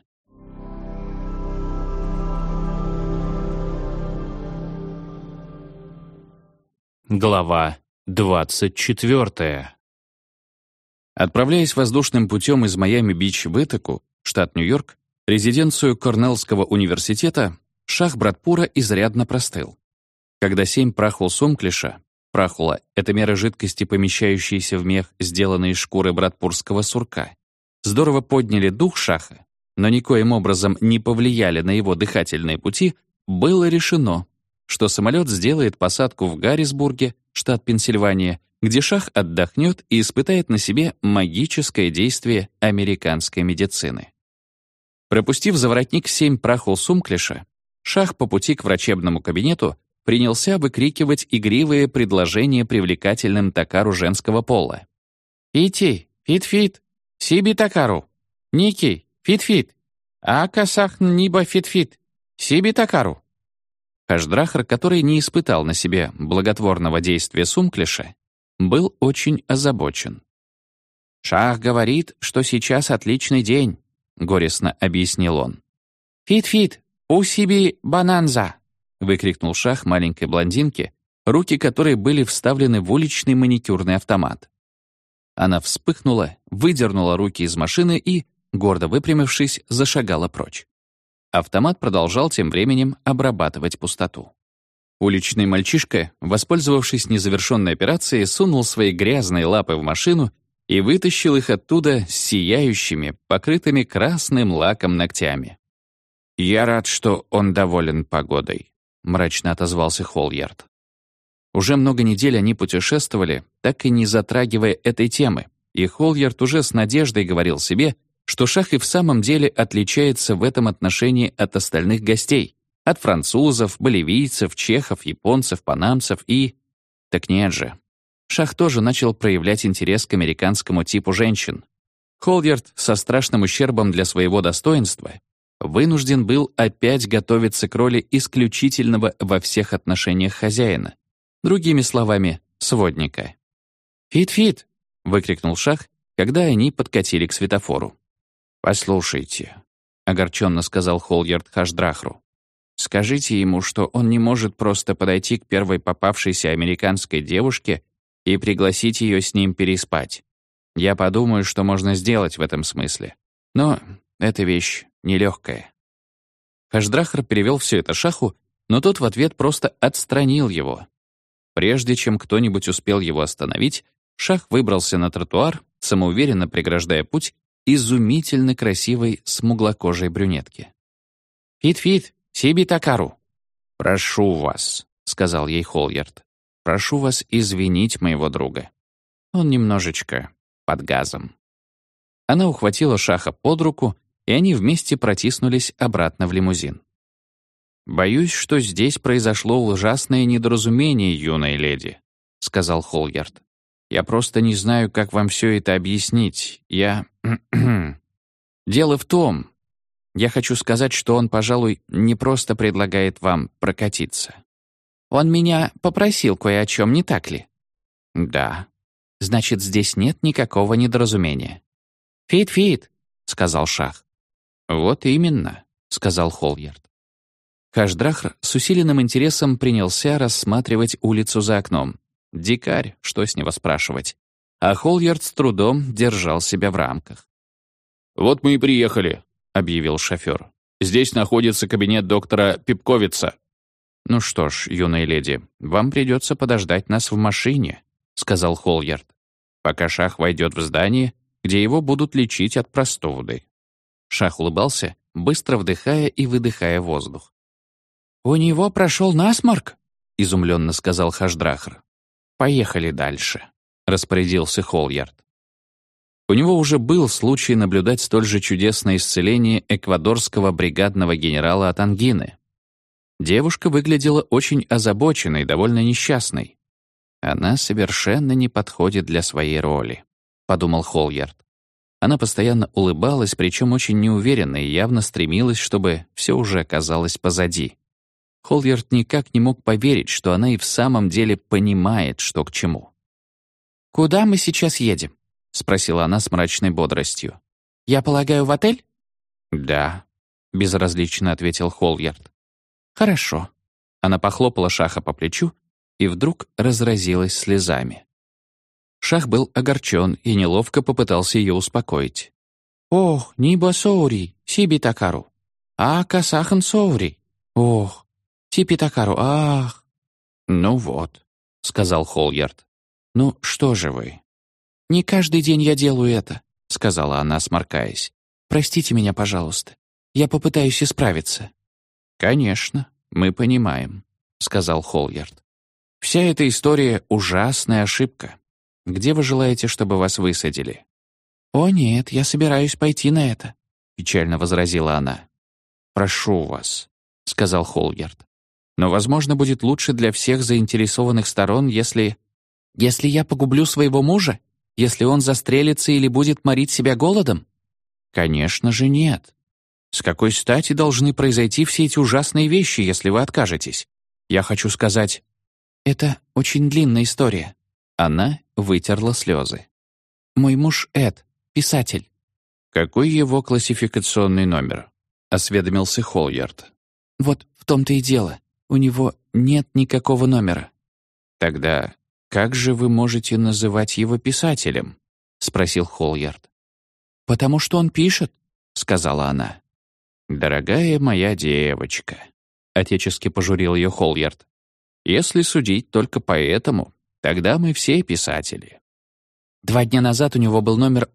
Глава 24. Отправляясь воздушным путем из Майами-Бич в Итаку, штат Нью-Йорк, резиденцию Корнеллского университета, шах Братпура изрядно простыл. Когда 7 прахул сумклиша, прахула — это мера жидкости, помещающейся в мех, сделанный из шкуры братпурского сурка, здорово подняли дух шаха, но никоим образом не повлияли на его дыхательные пути, было решено, что самолет сделает посадку в Гаррисбурге, штат Пенсильвания, где шах отдохнет и испытает на себе магическое действие американской медицины. Пропустив за воротник 7 прахул сумклиша, шах по пути к врачебному кабинету принялся выкрикивать игривые предложения привлекательным токару женского пола. «Ити, фит-фит, сиби токару, ники, фит-фит, акасахн ниба фит-фит, сиби токару». Хашдрахар, который не испытал на себе благотворного действия сумклиша, был очень озабочен. «Шах говорит, что сейчас отличный день», — горестно объяснил он. «Фит-фит, усиби бананза», — выкрикнул шах маленькой блондинке, руки которой были вставлены в уличный маникюрный автомат. Она вспыхнула, выдернула руки из машины и, гордо выпрямившись, зашагала прочь. Автомат продолжал тем временем обрабатывать пустоту. Уличный мальчишка, воспользовавшись незавершенной операцией, сунул свои грязные лапы в машину и вытащил их оттуда с сияющими, покрытыми красным лаком ногтями. «Я рад, что он доволен погодой», — мрачно отозвался Холлярд. Уже много недель они путешествовали, так и не затрагивая этой темы, и Холлярд уже с надеждой говорил себе, что шах и в самом деле отличается в этом отношении от остальных гостей, от французов, боливийцев, чехов, японцев, панамцев и... Так нет же. Шах тоже начал проявлять интерес к американскому типу женщин. Холлярд со страшным ущербом для своего достоинства вынужден был опять готовиться к роли исключительного во всех отношениях хозяина, другими словами, сводника. «Фит-фит!» — выкрикнул шах, когда они подкатили к светофору. «Послушайте», — огорченно сказал Холлярд Хашдрахру, «скажите ему, что он не может просто подойти к первой попавшейся американской девушке и пригласить ее с ним переспать. Я подумаю, что можно сделать в этом смысле. Но эта вещь нелегкая». Хашдрахр перевел все это шаху, но тот в ответ просто отстранил его. Прежде чем кто-нибудь успел его остановить, шах выбрался на тротуар, самоуверенно преграждая путь изумительно красивой смуглокожей брюнетке. «Фит-фит, сиби токару». «Прошу вас», — сказал ей Холлярд, «прошу вас извинить моего друга. Он немножечко под газом». Она ухватила Шаха под руку, и они вместе протиснулись обратно в лимузин. «Боюсь, что здесь произошло ужасное недоразумение, юная леди», — сказал Холлярд. «Я просто не знаю, как вам все это объяснить. Дело в том, я хочу сказать, что он, пожалуй, не просто предлагает вам прокатиться. Он меня попросил кое о чем, не так ли?» «Да. Значит, здесь нет никакого недоразумения». «Фит-фит», — сказал Шах. «Вот именно», — сказал Холлярд. Хашдрахр с усиленным интересом принялся рассматривать улицу за окном. Дикарь, что с него спрашивать. А Холлярд с трудом держал себя в рамках. «Вот мы и приехали», — объявил шофер. «Здесь находится кабинет доктора Пипковица». «Ну что ж, юная леди, вам придется подождать нас в машине», — сказал Холлярд, «пока Шах войдет в здание, где его будут лечить от простуды». Шах улыбался, быстро вдыхая и выдыхая воздух. «У него прошел насморк?» — изумленно сказал Хашдрахр. «Поехали дальше», — распорядился Холлярд. У него уже был случай наблюдать столь же чудесное исцеление эквадорского бригадного генерала от ангины. Девушка выглядела очень озабоченной, довольно несчастной. «Она совершенно не подходит для своей роли», — подумал Холлярд. Она постоянно улыбалась, причем очень неуверенно и явно стремилась, чтобы все уже оказалось позади. Холлярд никак не мог поверить, что она и в самом деле понимает, что к чему. «Куда мы сейчас едем?» — спросила она с мрачной бодростью. «Я полагаю, в отель?» «Да», — безразлично ответил Холлярд. «Хорошо». Она похлопала Шаха по плечу и вдруг разразилась слезами. Шах был огорчен и неловко попытался ее успокоить. «Ох, нибо соури, сиби такару. А касахан соури. Ох, типи такару, ах». «Ну вот», — сказал Холлярд. «Ну что же вы?» «Не каждый день я делаю это», — сказала она, сморкаясь. «Простите меня, пожалуйста. Я попытаюсь исправиться». «Конечно, мы понимаем», — сказал Холлярд. «Вся эта история — ужасная ошибка. Где вы желаете, чтобы вас высадили?» «О нет, я собираюсь пойти на это», — печально возразила она. «Прошу вас», — сказал Холлярд. «Но, возможно, будет лучше для всех заинтересованных сторон, если я погублю своего мужа? Если он застрелится или будет морить себя голодом?» «Конечно же нет. С какой стати должны произойти все эти ужасные вещи, если вы откажетесь? Я хочу сказать...» «Это очень длинная история». Она вытерла слезы. «Мой муж Эд, писатель». «Какой его классификационный номер?» — осведомился Холлярд. «Вот в том-то и дело. У него нет никакого номера». «Тогда как же вы можете называть его писателем?» — спросил Холлярд. «Потому что он пишет», — сказала она. «Дорогая моя девочка», — отечески пожурил ее Холлярд. «Если судить только по этому, тогда мы все писатели». 2 дня назад у него был номер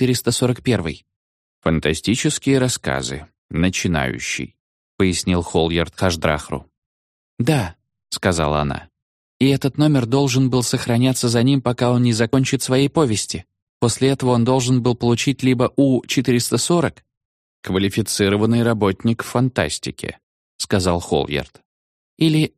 У-441. «Фантастические рассказы. Начинающий», — пояснил Холлярд Хашдрахру. «Да», — сказала она. «И этот номер должен был сохраняться за ним, пока он не закончит своей повести. После этого он должен был получить либо У-440, «Квалифицированный работник в фантастике», — сказал Холлярд, или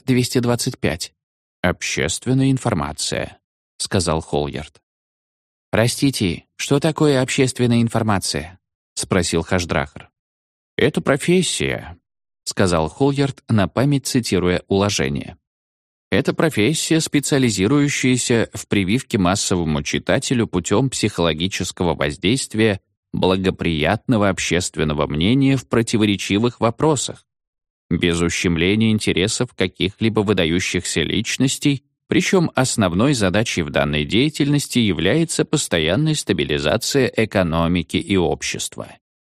С-225, «Общественная информация», — сказал Холлярд. «Простите, что такое общественная информация?» — спросил Хашдрахр. «Это профессия», — сказал Холлярд, на память цитируя уложение. «Это профессия, специализирующаяся в прививке массовому читателю путем психологического воздействия благоприятного общественного мнения в противоречивых вопросах, без ущемления интересов каких-либо выдающихся личностей, причем основной задачей в данной деятельности является постоянная стабилизация экономики и общества».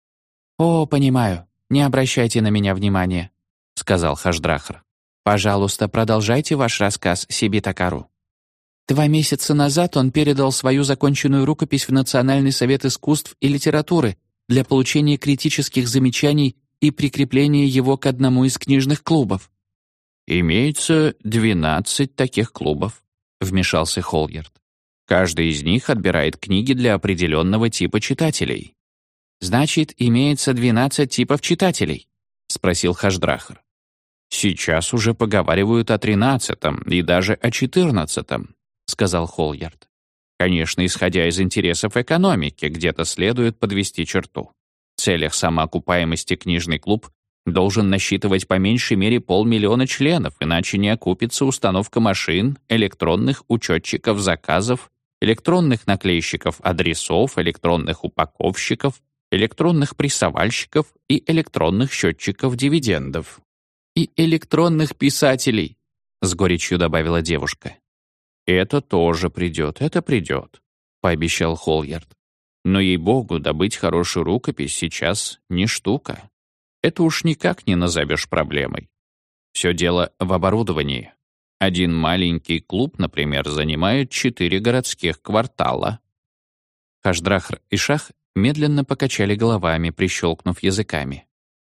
«О, понимаю, не обращайте на меня внимания», — сказал Хашдрахр. «Пожалуйста, продолжайте ваш рассказ Сиби Такару». 2 месяца назад он передал свою законченную рукопись в Национальный совет искусств и литературы для получения критических замечаний и прикрепления его к одному из книжных клубов. «Имеется 12 таких клубов», — вмешался Холлярд. Каждый из них отбирает книги для определенного типа читателей. «Значит, имеется 12 типов читателей?» — спросил Хашдрахар. «Сейчас уже поговаривают о 13-м и даже о 14-м», — сказал Холлярд. «Конечно, исходя из интересов экономики, где-то следует подвести черту. В целях самоокупаемости книжный клуб должен насчитывать по меньшей мере 500 000 членов, иначе не окупится установка машин, электронных учетчиков заказов, электронных наклейщиков адресов, электронных упаковщиков, электронных прессовальщиков и электронных счетчиков дивидендов. «И электронных писателей», — с горечью добавила девушка. «Это тоже придет, это придет», — пообещал Холлярд. «Но, ей-богу, добыть хорошую рукопись сейчас не штука. Это уж никак не назовешь проблемой. Все дело в оборудовании. Один маленький клуб, например, занимает 4 городских квартала». Хашдрахар и Шах медленно покачали головами, прищелкнув языками.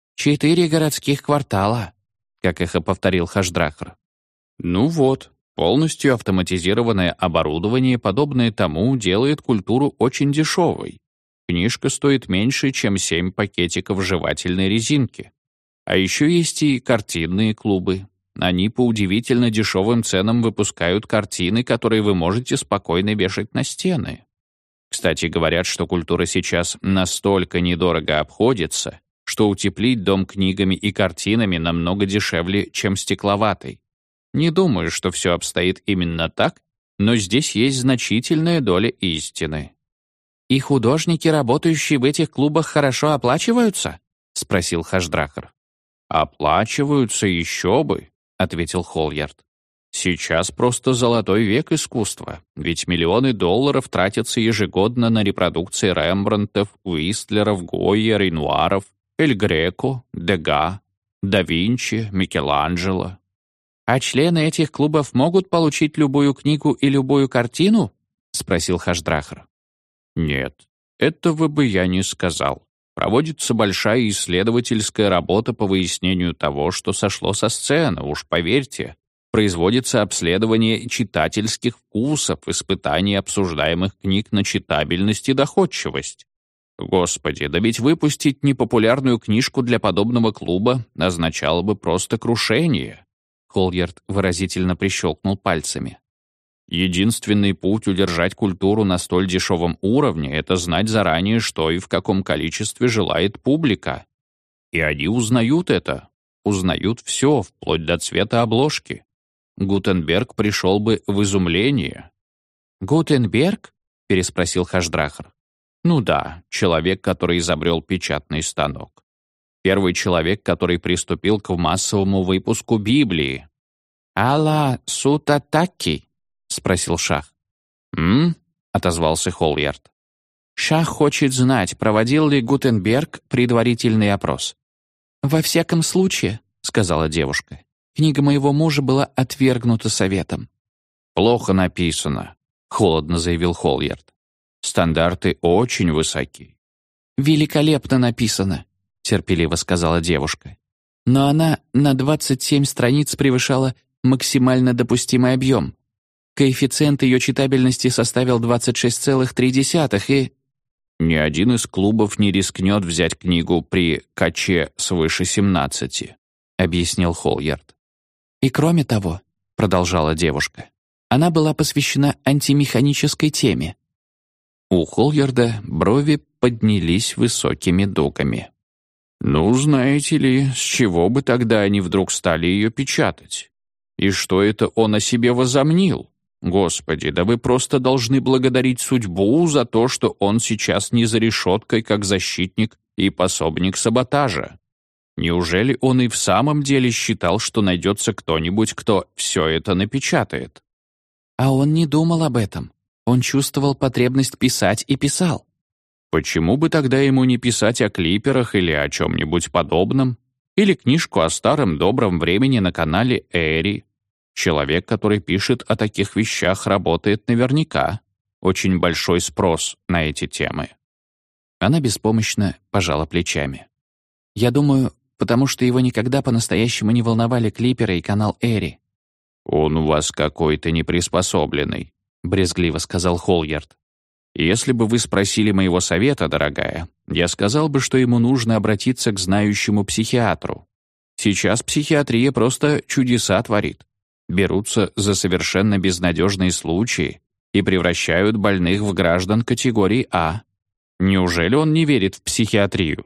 «4 городских квартала», — как эхо повторил Хашдрахар. «Ну вот, полностью автоматизированное оборудование, подобное тому, делает культуру очень дешевой. Книжка стоит меньше, чем 7 пакетиков жевательной резинки. А еще есть и картинные клубы. Они по удивительно дешевым ценам выпускают картины, которые вы можете спокойно вешать на стены. Кстати, говорят, что культура сейчас настолько недорого обходится, что утеплить дом книгами и картинами намного дешевле, чем стекловатой. Не думаю, что все обстоит именно так, но здесь есть значительная доля истины». «И художники, работающие в этих клубах, хорошо оплачиваются?» — спросил Хашдрахар. «Оплачиваются еще бы», — ответил Холлярд. «Сейчас просто золотой век искусства, ведь миллионы долларов тратятся ежегодно на репродукции Рембрандтов, Уистлеров, Гойя, Ренуаров, Эль Греко, Дега, да Винчи, Микеланджело». «А члены этих клубов могут получить любую книгу и любую картину?» — спросил Хашдрахар. «Нет, этого бы я не сказал. Проводится большая исследовательская работа по выяснению того, что сошло со сцены, уж поверьте. Производится обследование читательских вкусов, испытание обсуждаемых книг на читабельность и доходчивость. Господи, да ведь выпустить непопулярную книжку для подобного клуба означало бы просто крушение». Холлярд выразительно прищелкнул пальцами. «Единственный путь удержать культуру на столь дешевом уровне — это знать заранее, что и в каком количестве желает публика. И они узнают это, узнают все, вплоть до цвета обложки. Гутенберг пришел бы в изумление». «Гутенберг?» — переспросил Хашдрахар. «Ну да, человек, который изобрел печатный станок. Первый человек, который приступил к массовому выпуску Библии». «Алла Сутатаки?» — спросил Шах. — отозвался Холлярд. «Шах хочет знать, проводил ли Гутенберг предварительный опрос». «Во всяком случае», — сказала девушка, «книга моего мужа была отвергнута советом». «Плохо написано», — холодно заявил Холлярд. «Стандарты очень высоки». «Великолепно написано», — терпеливо сказала девушка. «Но она на 27 страниц превышала максимально допустимый объем. Коэффициент ее читабельности составил 26,3, и...» «Ни один из клубов не рискнет взять книгу при КЧ свыше 17», — объяснил Холлярд. «И кроме того», — продолжала девушка, «она была посвящена антимеханической теме». У Холлярда брови поднялись высокими дугами. «Ну, знаете ли, с чего бы тогда они вдруг стали ее печатать? И что это он о себе возомнил? Господи, да вы просто должны благодарить судьбу за то, что он сейчас не за решеткой, как защитник и пособник саботажа. Неужели он и в самом деле считал, что найдется кто-нибудь, кто все это напечатает?» «А он не думал об этом. Он чувствовал потребность писать и писал». «Почему бы тогда ему не писать о клиперах или о чем-нибудь подобном? Или книжку о старом добром времени на канале Эри? Человек, который пишет о таких вещах, работает наверняка. Очень большой спрос на эти темы». Она беспомощно пожала плечами. «Я думаю, потому что его никогда по-настоящему не волновали клиперы и канал Эри». «Он у вас какой-то неприспособленный», — брезгливо сказал Холлярд. «Если бы вы спросили моего совета, дорогая, я сказал бы, что ему нужно обратиться к знающему психиатру. Сейчас психиатрия просто чудеса творит. Берутся за совершенно безнадежные случаи и превращают больных в граждан категории А. Неужели он не верит в психиатрию?»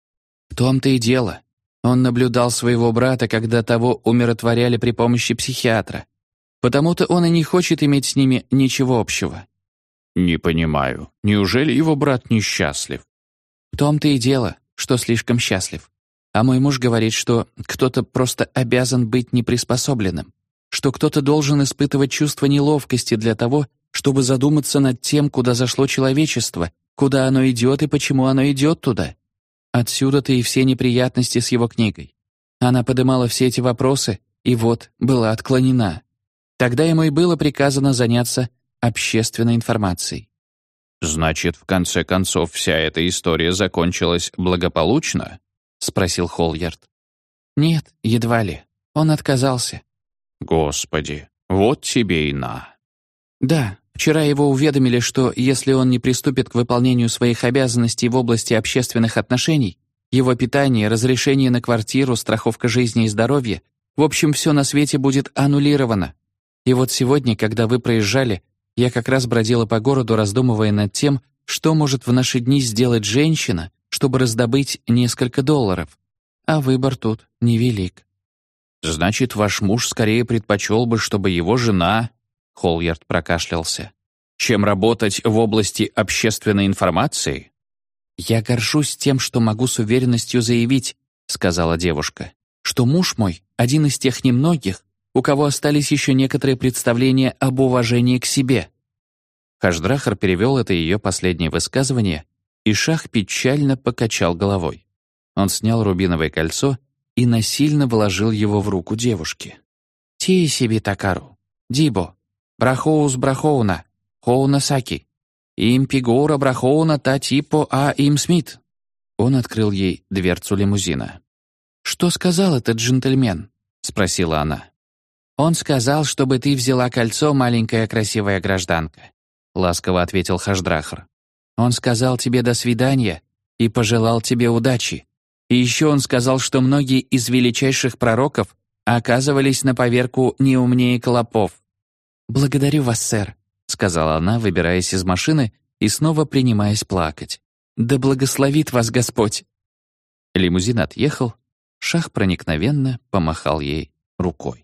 «В том-то и дело. Он наблюдал своего брата, когда того умиротворяли при помощи психиатра. Потому-то он и не хочет иметь с ними ничего общего». «Не понимаю. Неужели его брат несчастлив?» «В том-то и дело, что слишком счастлив. А мой муж говорит, что кто-то просто обязан быть неприспособленным, что кто-то должен испытывать чувство неловкости для того, чтобы задуматься над тем, куда зашло человечество, куда оно идет и почему оно идет туда. Отсюда-то и все неприятности с его книгой. Она подымала все эти вопросы, и вот была отклонена. Тогда ему и было приказано заняться общественной информацией». «Значит, в конце концов, вся эта история закончилась благополучно?» — спросил Холлярд. «Нет, едва ли. Он отказался». «Господи, вот тебе и на». «Да, вчера его уведомили, что если он не приступит к выполнению своих обязанностей в области общественных отношений, его питание, разрешение на квартиру, страховка жизни и здоровья, в общем, все на свете будет аннулировано. И вот сегодня, когда вы проезжали, я как раз бродила по городу, раздумывая над тем, что может в наши дни сделать женщина, чтобы раздобыть несколько долларов. А выбор тут невелик». «Значит, ваш муж скорее предпочел бы, чтобы его жена...» Холлярд прокашлялся. «Чем работать в области общественной информации?» «Я горжусь тем, что могу с уверенностью заявить», — сказала девушка, «что муж мой — один из тех немногих, у кого остались еще некоторые представления об уважении к себе». Хашдрахар перевел это ее последнее высказывание, и Шах печально покачал головой. Он снял рубиновое кольцо и насильно вложил его в руку девушки. «Ти себе такару, дибо, брахоус брахоуна, хоуна саки, им пигора брахоуна та типо а им смит». Он открыл ей дверцу лимузина. «Что сказал этот джентльмен?» — спросила она. «Он сказал, чтобы ты взяла кольцо, маленькая красивая гражданка», — ласково ответил Хашдрахар. «Он сказал тебе «до свидания» и пожелал тебе удачи. И еще он сказал, что многие из величайших пророков оказывались на поверку не умнее клопов». «Благодарю вас, сэр», — сказала она, выбираясь из машины и снова принимаясь плакать. «Да благословит вас Господь». Лимузин отъехал, Шах проникновенно помахал ей рукой.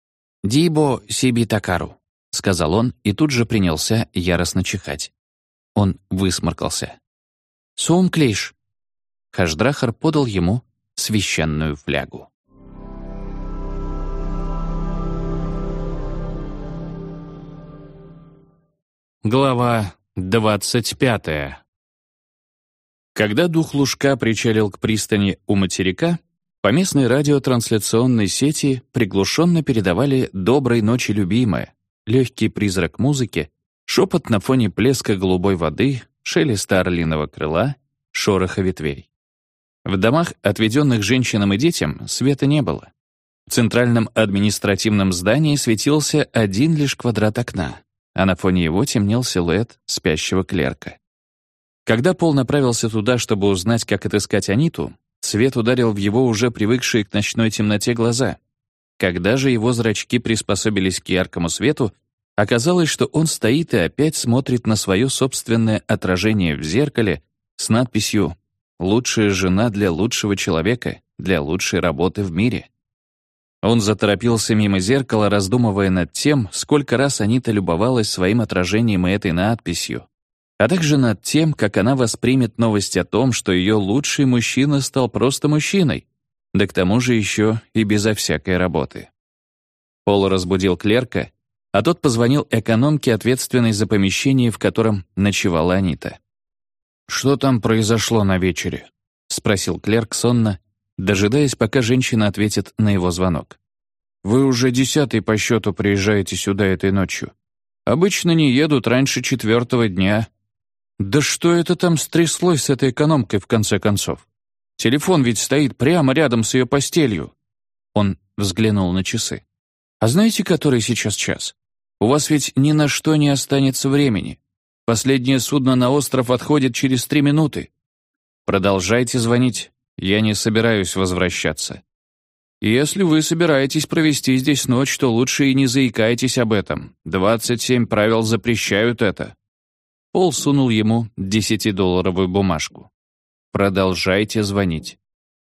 «Дибо сиби такару», — сказал он и тут же принялся яростно чихать. Он высморкался. «Сумклиш!» Хашдрахар подал ему священную флягу. Глава 25. Когда дух Лужка причалил к пристани у материка, по местной радиотрансляционной сети приглушенно передавали «Доброй ночи, любимая», легкий призрак музыки, шепот на фоне плеска голубой воды, шелеста орлиного крыла, шороха ветвей. В домах, отведенных женщинам и детям, света не было. В центральном административном здании светился один лишь квадрат окна, а на фоне его темнел силуэт спящего клерка. Когда Пол направился туда, чтобы узнать, как отыскать Аниту, свет ударил в его уже привыкшие к ночной темноте глаза. Когда же его зрачки приспособились к яркому свету, оказалось, что он стоит и опять смотрит на свое собственное отражение в зеркале с надписью «Лучшая жена для лучшего человека, для лучшей работы в мире». Он заторопился мимо зеркала, раздумывая над тем, сколько раз Анита любовалась своим отражением и этой надписью, а также над тем, как она воспримет новость о том, что ее лучший мужчина стал просто мужчиной, да к тому же еще и безо всякой работы. Пол разбудил клерка, а тот позвонил экономке, ответственной за помещение, в котором ночевала Анита. «Что там произошло на вечере?» — спросил клерк сонно, дожидаясь, пока женщина ответит на его звонок. «Вы уже 10-й по счету приезжаете сюда этой ночью. Обычно не едут раньше 4-го дня». «Да что это там стряслось с этой экономкой, в конце концов? Телефон ведь стоит прямо рядом с ее постелью». Он взглянул на часы. «А знаете, который сейчас час? У вас ведь ни на что не останется времени. Последнее судно на остров отходит через 3 минуты. Продолжайте звонить. Я не собираюсь возвращаться. Если вы собираетесь провести здесь ночь, то лучше и не заикайтесь об этом. 27 правил запрещают это». Пол сунул ему 10-долларовую бумажку. «Продолжайте звонить».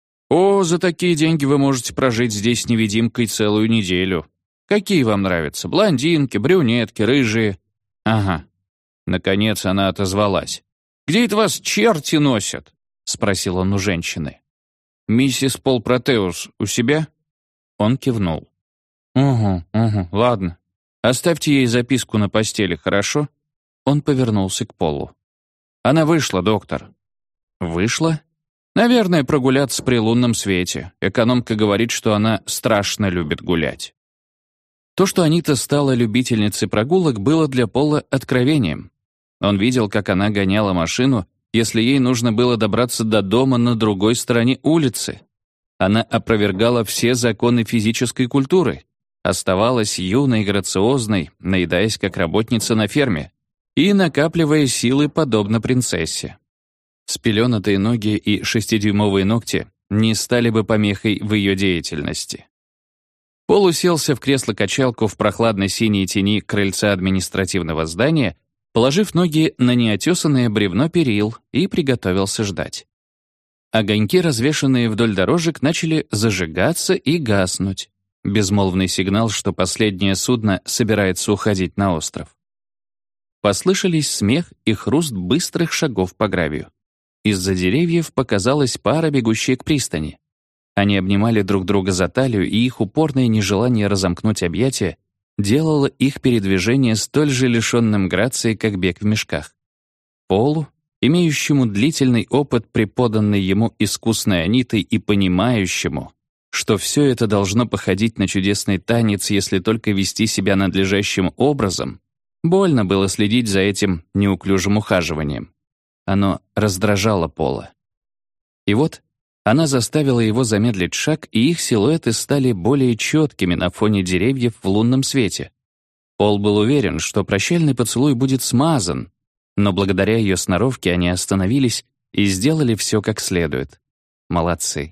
«О, за такие деньги вы можете прожить здесь невидимкой целую неделю. Какие вам нравятся? Блондинки, брюнетки, рыжие?» «Ага». Наконец она отозвалась. «Где это вас черти носят?» — спросил он у женщины. «Миссис Пол Протеус у себя?» Он кивнул. «Угу, ладно. Оставьте ей записку на постели, хорошо?» Он повернулся к Полу. «Она вышла, доктор». «Вышла?» «Наверное, прогуляться при лунном свете. Экономка говорит, что она страшно любит гулять». То, что Анита стала любительницей прогулок, было для Пола откровением. Он видел, как она гоняла машину, если ей нужно было добраться до дома на другой стороне улицы. Она опровергала все законы физической культуры, оставалась юной и грациозной, наедаясь как работница на ферме, и накапливая силы, подобно принцессе. Спеленатые ноги и 6-дюймовые ногти не стали бы помехой в ее деятельности. Пол уселся в кресло-качалку в прохладной синей тени крыльца административного здания, положив ноги на неотесанное бревно перил, и приготовился ждать. Огоньки, развешанные вдоль дорожек, начали зажигаться и гаснуть. Безмолвный сигнал, что последнее судно собирается уходить на остров. Послышались смех и хруст быстрых шагов по гравию. Из-за деревьев показалась пара, бегущая к пристани. Они обнимали друг друга за талию, и их упорное нежелание разомкнуть объятия делало их передвижение столь же лишенным грации, как бег в мешках. Полу, имеющему длительный опыт, преподанный ему искусной Анитой, и понимающему, что все это должно походить на чудесный танец, если только вести себя надлежащим образом, больно было следить за этим неуклюжим ухаживанием. Оно раздражало Пола. И вот она заставила его замедлить шаг, и их силуэты стали более четкими на фоне деревьев в лунном свете. Пол был уверен, что прощальный поцелуй будет смазан, но благодаря ее сноровке они остановились и сделали все как следует. Молодцы.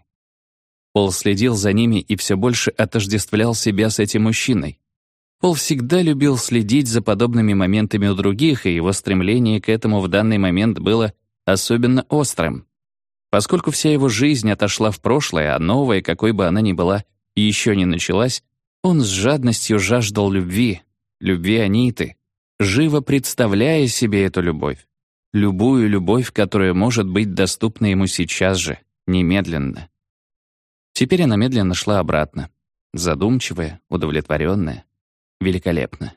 Пол следил за ними и все больше отождествлял себя с этим мужчиной. Пол всегда любил следить за подобными моментами у других, и его стремление к этому в данный момент было особенно острым. Поскольку вся его жизнь отошла в прошлое, а новая, какой бы она ни была, еще не началась, он с жадностью жаждал любви Аниты, живо представляя себе эту любовь. Любую любовь, которая может быть доступна ему сейчас же, немедленно. Теперь она медленно шла обратно. Задумчивая, удовлетворенная. Великолепно.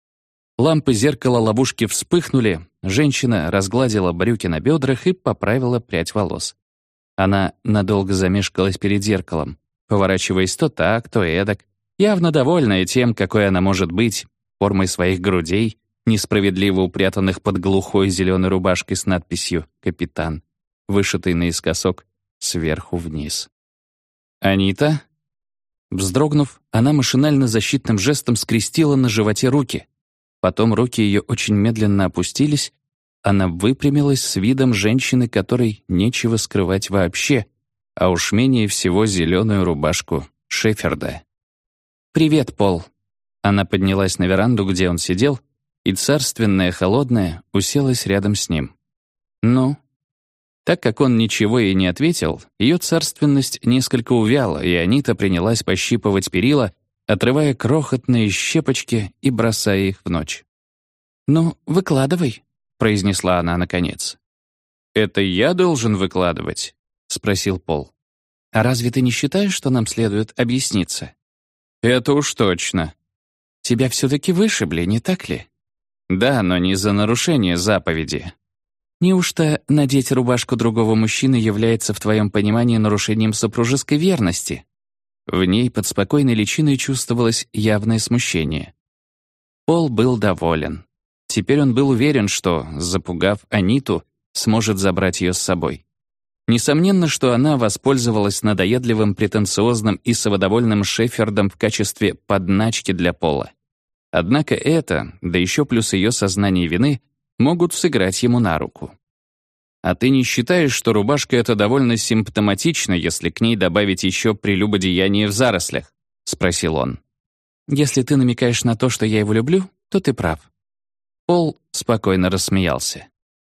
Лампы зеркала ловушки вспыхнули, женщина разгладила брюки на бедрах и поправила прядь волос. Она надолго замешкалась перед зеркалом, поворачиваясь то так, то эдак, явно довольная тем, какой она может быть, формой своих грудей, несправедливо упрятанных под глухой зеленой рубашкой с надписью «Капитан», вышитой наискосок сверху вниз. «Анита?» Вздрогнув, она машинально защитным жестом скрестила на животе руки. Потом руки ее очень медленно опустились, она выпрямилась с видом женщины, которой нечего скрывать вообще, а уж менее всего зеленую рубашку Шеферда. «Привет, Пол». Она поднялась на веранду, где он сидел, и царственная, холодная, уселась рядом с ним. «Ну?» Так как он ничего ей не ответил, ее царственность несколько увяла, и Анита принялась пощипывать перила, отрывая крохотные щепочки и бросая их в ночь. «Ну, выкладывай», — произнесла она наконец. «Это я должен выкладывать?» — спросил Пол. «А разве ты не считаешь, что нам следует объясниться?» «Это уж точно». «Тебя все-таки вышибли, не так ли?» «Да, но не за нарушение заповеди». «Неужто надеть рубашку другого мужчины является в твоем понимании нарушением супружеской верности?» В ней под спокойной личиной чувствовалось явное смущение. Пол был доволен. Теперь он был уверен, что, запугав Аниту, сможет забрать ее с собой. Несомненно, что она воспользовалась надоедливым, претенциозным и самодовольным Шефердом в качестве подначки для Пола. Однако это, да еще плюс ее сознание вины, могут сыграть ему на руку. «А ты не считаешь, что рубашка — это довольно симптоматично, если к ней добавить еще прелюбодеяние в зарослях?» — спросил он. «Если ты намекаешь на то, что я его люблю, то ты прав». Пол спокойно рассмеялся.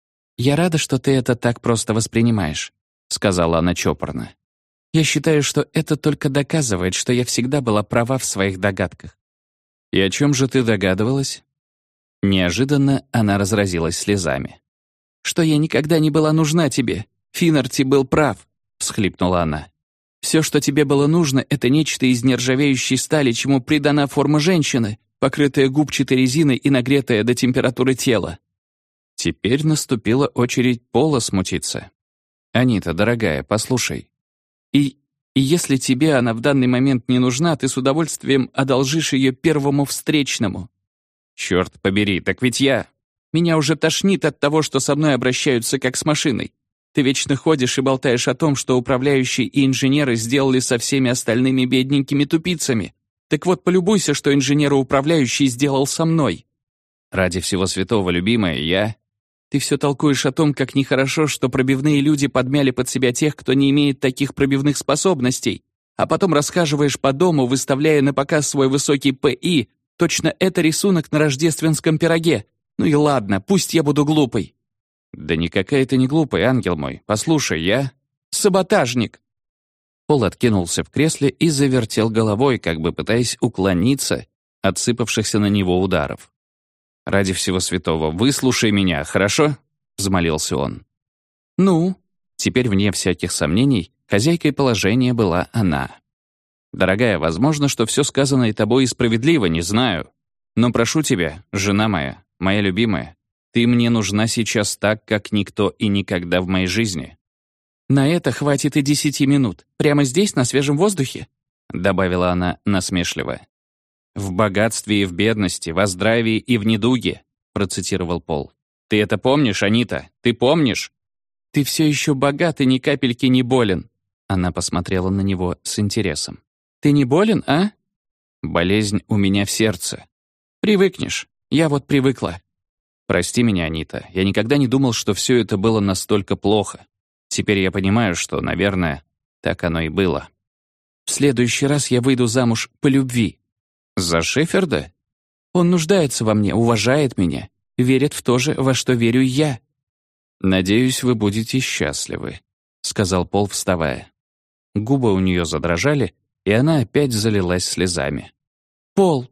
«Я рада, что ты это так просто воспринимаешь», — сказала она чопорно. «Я считаю, что это только доказывает, что я всегда была права в своих догадках». «И о чем же ты догадывалась?» Неожиданно она разразилась слезами. «Что я никогда не была нужна тебе. Финарти был прав», — всхлипнула она. «Все, что тебе было нужно, это нечто из нержавеющей стали, чему придана форма женщины, покрытая губчатой резиной и нагретая до температуры тела». Теперь наступила очередь Пола смутиться. «Анита, дорогая, послушай. И если тебе она в данный момент не нужна, ты с удовольствием одолжишь ее первому встречному». «Черт побери, так ведь я...» «Меня уже тошнит от того, что со мной обращаются как с машиной. Ты вечно ходишь и болтаешь о том, что управляющие и инженеры сделали со всеми остальными бедненькими тупицами. Так вот, полюбуйся, что инженер-управляющий сделал со мной». «Ради всего святого, любимая, я...» «Ты все толкуешь о том, как нехорошо, что пробивные люди подмяли под себя тех, кто не имеет таких пробивных способностей, а потом расхаживаешь по дому, выставляя на показ свой высокий ПИ. Точно это рисунок на рождественском пироге. Ну и ладно, пусть я буду глупой». «Да никакая ты не глупый, ангел мой. Послушай, я...» «Саботажник!» Пол откинулся в кресле и завертел головой, как бы пытаясь уклониться от сыпавшихся на него ударов. «Ради всего святого, выслушай меня, хорошо?» — взмолился он. «Ну?» Теперь, вне всяких сомнений, хозяйкой положения была она. «Дорогая, возможно, что все сказанное тобой и справедливо, не знаю. Но прошу тебя, жена моя любимая, ты мне нужна сейчас так, как никто и никогда в моей жизни». «На это хватит и 10 минут. Прямо здесь, на свежем воздухе?» — добавила она насмешливо. «В богатстве и в бедности, во здравии и в недуге», — процитировал Пол. «Ты это помнишь, Анита? Ты помнишь?» «Ты все еще богат и ни капельки не болен». Она посмотрела на него с интересом. «Ты не болен, а?» «Болезнь у меня в сердце». «Привыкнешь. Я вот привыкла». «Прости меня, Анита. Я никогда не думал, что все это было настолько плохо. Теперь я понимаю, что, наверное, так оно и было». «В следующий раз я выйду замуж по любви». «За Шеферда?» «Он нуждается во мне, уважает меня, верит в то же, во что верю я». «Надеюсь, вы будете счастливы», — сказал Пол, вставая. Губы у нее задрожали, и она опять залилась слезами. «Пол!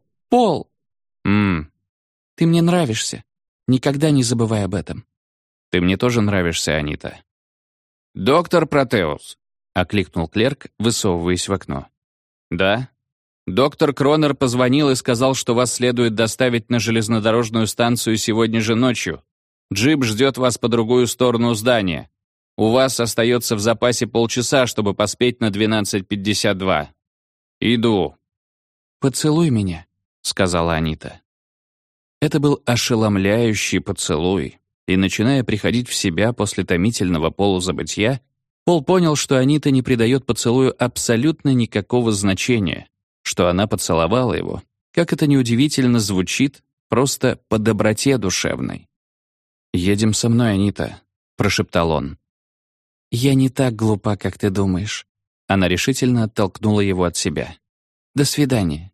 Ты мне нравишься. Никогда не забывай об этом». «Ты мне тоже нравишься, Анита». «Доктор Протеус», — окликнул клерк, высовываясь в окно. «Да? Доктор Кронер позвонил и сказал, что вас следует доставить на железнодорожную станцию сегодня же ночью. Джип ждет вас по другую сторону здания. У вас остается в запасе полчаса, чтобы поспеть на 12:52. Иду». «Поцелуй меня», — сказала Анита. Это был ошеломляющий поцелуй, и, начиная приходить в себя после томительного полузабытья, Пол понял, что Анита не придает поцелую абсолютно никакого значения, что она поцеловала его, как это неудивительно звучит, просто по доброте душевной. «Едем со мной, Анита», — прошептал он. «Я не так глупа, как ты думаешь». Она решительно оттолкнула его от себя. «До свидания».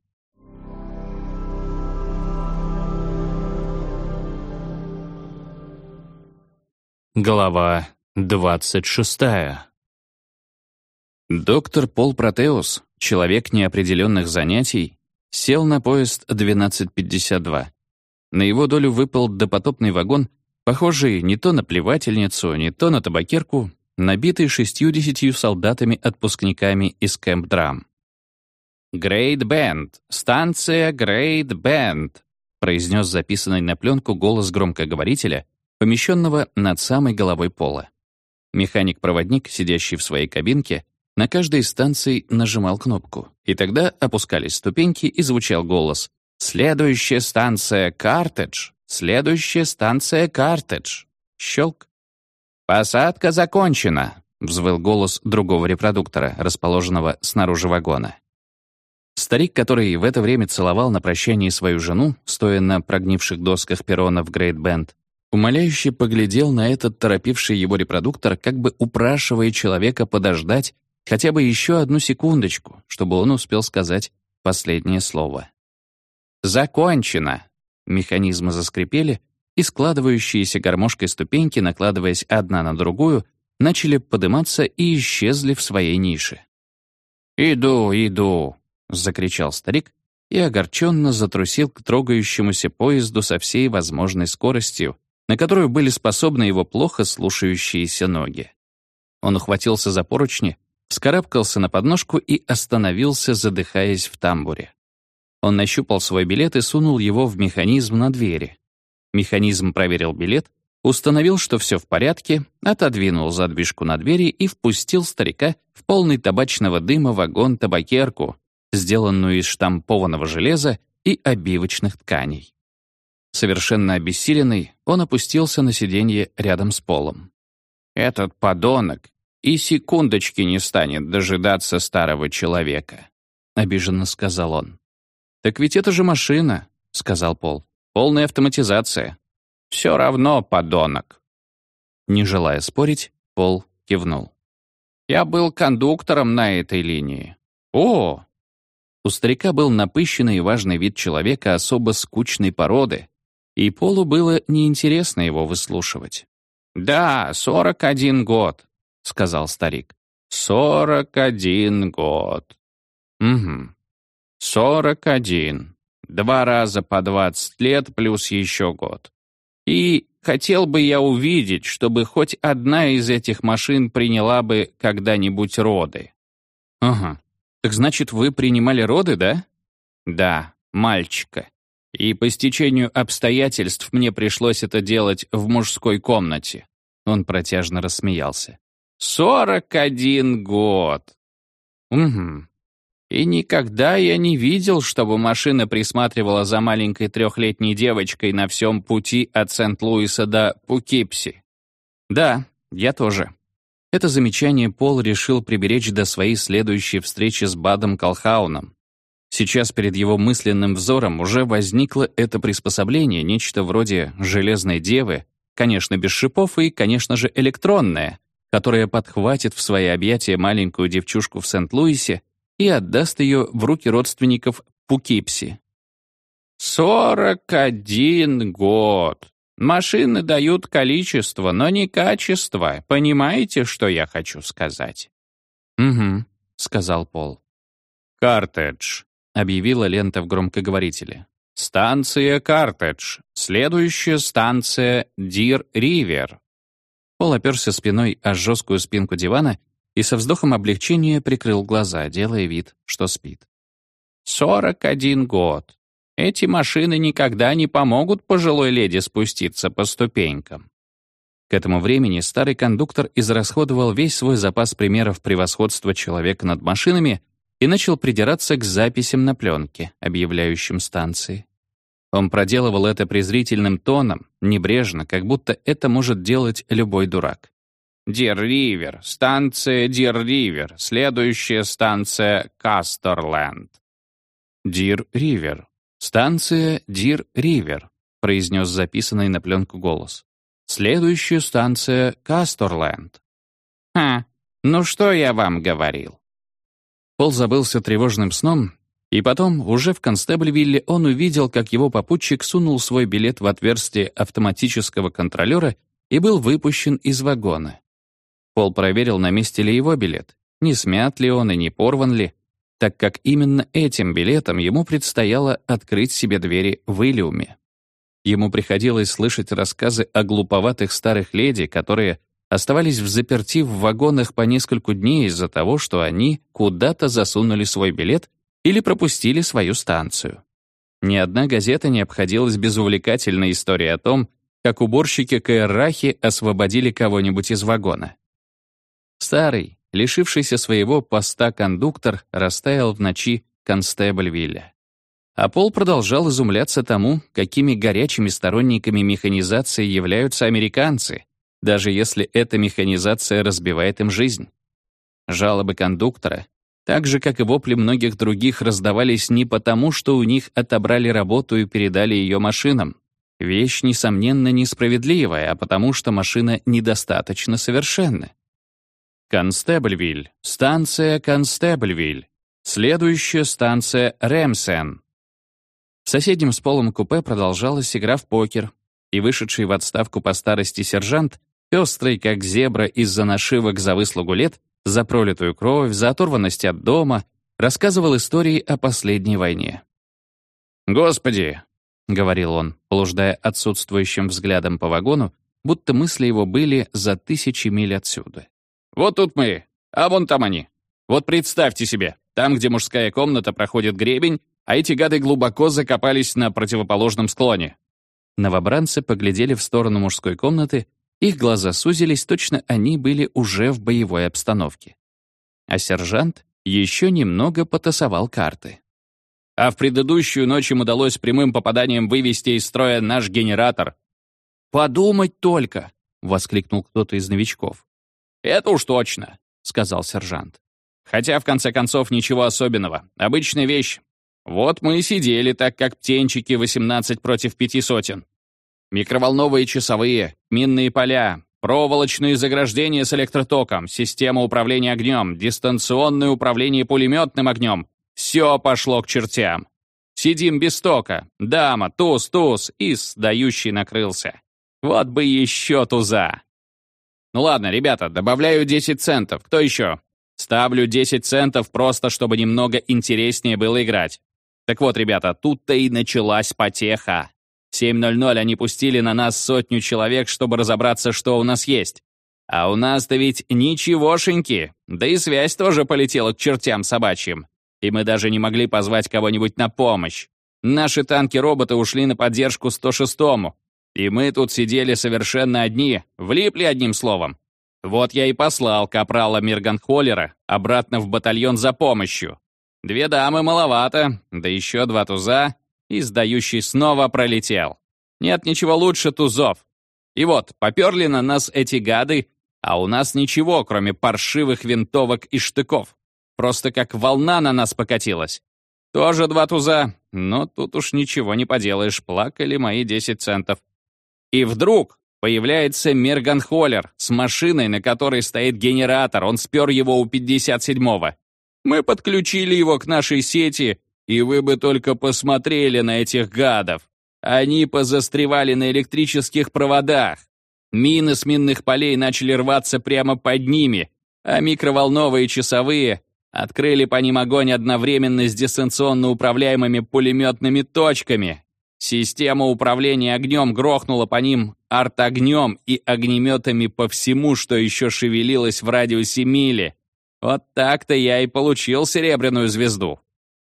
Глава 26. Доктор Пол Протеус, человек неопределенных занятий, сел на поезд 12:52. На его долю выпал допотопный вагон, похожий не то на плевательницу, не то на табакерку, набитый 60 солдатами-отпускниками из Кэмп Драм. «Грейт Бенд! Станция Грейт Бенд!» произнес записанный на пленку голос громкоговорителя, помещенного над самой головой Пола. Механик-проводник, сидящий в своей кабинке, на каждой из станций нажимал кнопку, и тогда опускались ступеньки и звучал голос «Следующая станция Картедж! Следующая станция Картедж!» Щелк. «Посадка закончена!» — взвыл голос другого репродуктора, расположенного снаружи вагона. Старик, который в это время целовал на прощании свою жену, стоя на прогнивших досках перрона в Грейт-Бенд, умоляюще поглядел на этот торопивший его репродуктор, как бы упрашивая человека подождать хотя бы еще одну секундочку, чтобы он успел сказать последнее слово. «Закончено!» Механизмы заскрипели, и складывающиеся гармошкой ступеньки, накладываясь одна на другую, начали подниматься и исчезли в своей нише. «Иду, иду!» — закричал старик и огорченно затрусил к трогающемуся поезду со всей возможной скоростью, на которую были способны его плохо слушающиеся ноги. Он ухватился за поручни, вскарабкался на подножку и остановился, задыхаясь в тамбуре. Он нащупал свой билет и сунул его в механизм на двери. Механизм проверил билет, установил, что все в порядке, отодвинул задвижку на двери и впустил старика в полный табачного дыма вагон-табакерку, сделанную из штампованного железа и обивочных тканей. Совершенно обессиленный, он опустился на сиденье рядом с Полом. «Этот подонок и секундочки не станет дожидаться старого человека», — обиженно сказал он. «Так ведь это же машина», — сказал Пол. «Полная автоматизация». «Все равно подонок». Не желая спорить, Пол кивнул. «Я был кондуктором на этой линии». «О!» У старика был напыщенный и важный вид человека особо скучной породы, и Полу было неинтересно его выслушивать. «Да, 41 год», — сказал старик. 41 год. Угу. 41. 2 раза по 20 лет плюс еще год. И хотел бы я увидеть, чтобы хоть одна из этих машин приняла бы когда-нибудь роды. Ага. Так значит, вы принимали роды, да? Да, мальчика. И по стечению обстоятельств мне пришлось это делать в мужской комнате. Он протяжно рассмеялся. 41 год. Угу. И никогда я не видел, чтобы машина присматривала за маленькой 3-летней девочкой на всем пути от Сент-Луиса до Пукипси. Да, я тоже. Это замечание Пол решил приберечь до своей следующей встречи с Бадом Колхауном. Сейчас перед его мысленным взором уже возникло это приспособление, нечто вроде «железной девы», конечно, без шипов и, конечно же, электронное, которое подхватит в свои объятия маленькую девчушку в Сент-Луисе и отдаст ее в руки родственников Пукипси. 41 год. Машины дают количество, но не качество. Понимаете, что я хочу сказать? «Угу», — сказал Пол. «Картедж», — объявила лента в громкоговорителе. «Станция Картедж. Следующая станция Дир-Ривер». Пол оперся спиной о жесткую спинку дивана и со вздохом облегчения прикрыл глаза, делая вид, что спит. 41 год. Эти машины никогда не помогут пожилой леди спуститься по ступенькам. К этому времени старый кондуктор израсходовал весь свой запас примеров превосходства человека над машинами и начал придираться к записям на пленке, объявляющим станции. Он проделывал это презрительным тоном, небрежно, как будто это может делать любой дурак. Дир-Ривер, станция Дир-Ривер, следующая станция Касторленд. Дир-Ривер, станция Дир-Ривер, произнес записанный на пленку голос. Следующая станция Касторленд. Ну что я вам говорил? Пол забылся тревожным сном, и потом, уже в Констебльвилле, он увидел, как его попутчик сунул свой билет в отверстие автоматического контролера и был выпущен из вагона. Пол проверил, на месте ли его билет, не смят ли он и не порван ли, так как именно этим билетом ему предстояло открыть себе двери в Иллиуме. Ему приходилось слышать рассказы о глуповатых старых леди, которые оставались взаперти в вагонах по нескольку дней из-за того, что они куда-то засунули свой билет или пропустили свою станцию. Ни одна газета не обходилась без увлекательной истории о том, как уборщики Каэррахи освободили кого-нибудь из вагона. Старый, лишившийся своего поста кондуктор, растаял в ночи Констебльвилля. А Пол продолжал изумляться тому, какими горячими сторонниками механизации являются американцы, даже если эта механизация разбивает им жизнь. Жалобы кондуктора, Так же, как и вопли многих других, раздавались не потому, что у них отобрали работу и передали ее машинам. Вещь, несомненно, несправедливая, а потому что машина недостаточно совершенна. Констебльвиль. Станция Констебльвиль. Следующая станция Ремсен. В соседнем с Полом купе продолжалась игра в покер, и вышедший в отставку по старости сержант, пестрый как зебра из-за нашивок за выслугу лет, за пролитую кровь, за оторванность от дома, рассказывал истории о последней войне. «Господи!» — говорил он, блуждая отсутствующим взглядом по вагону, будто мысли его были за 1000 миль отсюда. «Вот тут мы, а вон там они. Вот представьте себе, там, где мужская комната, проходит гребень, а эти гады глубоко закопались на противоположном склоне». Новобранцы поглядели в сторону мужской комнаты, их глаза сузились, точно они были уже в боевой обстановке. А сержант еще немного потасовал карты. «А в предыдущую ночь им удалось прямым попаданием вывести из строя наш генератор». «Подумать только!» — воскликнул кто-то из новичков. «Это уж точно», — сказал сержант. «Хотя, в конце концов, ничего особенного. Обычная вещь. Вот мы и сидели так, как птенчики, 18 против 500. Микроволновые часовые, минные поля, проволочные заграждения с электротоком, система управления огнем, дистанционное управление пулеметным огнем. Все пошло к чертям. Сидим без тока. Дама, туз, и сдающий накрылся. Вот бы еще туза. Ну ладно, ребята, добавляю 10 центов. Кто еще? Ставлю 10 центов просто, чтобы немного интереснее было играть. Так вот, ребята, тут-то и началась потеха. В 7:00 они пустили на нас 100 человек, чтобы разобраться, что у нас есть. А у нас-то ведь ничегошеньки. Да и связь тоже полетела к чертям собачьим. И мы даже не могли позвать кого-нибудь на помощь. Наши танки-роботы ушли на поддержку 106-му. И мы тут сидели совершенно одни, влипли одним словом. Вот я и послал капрала Мирганхоллера обратно в батальон за помощью. 2 дамы маловато, да еще 2 туза, и сдающий снова пролетел. Нет ничего лучше тузов. И вот, поперли на нас эти гады, а у нас ничего, кроме паршивых винтовок и штыков. Просто как волна на нас покатилась. Тоже 2 туза, но тут уж ничего не поделаешь, плакали мои 10 центов. И вдруг появляется Мирганхоллер с машиной, на которой стоит генератор, он спер его у 57-го. Мы подключили его к нашей сети, и вы бы только посмотрели на этих гадов. Они позастревали на электрических проводах. Мины с минных полей начали рваться прямо под ними, а микроволновые часовые открыли по ним огонь одновременно с дистанционно управляемыми пулеметными точками. Система управления огнем грохнула по ним артогнем и огнеметами по всему, что еще шевелилось в радиусе мили. Вот так-то я и получил серебряную звезду.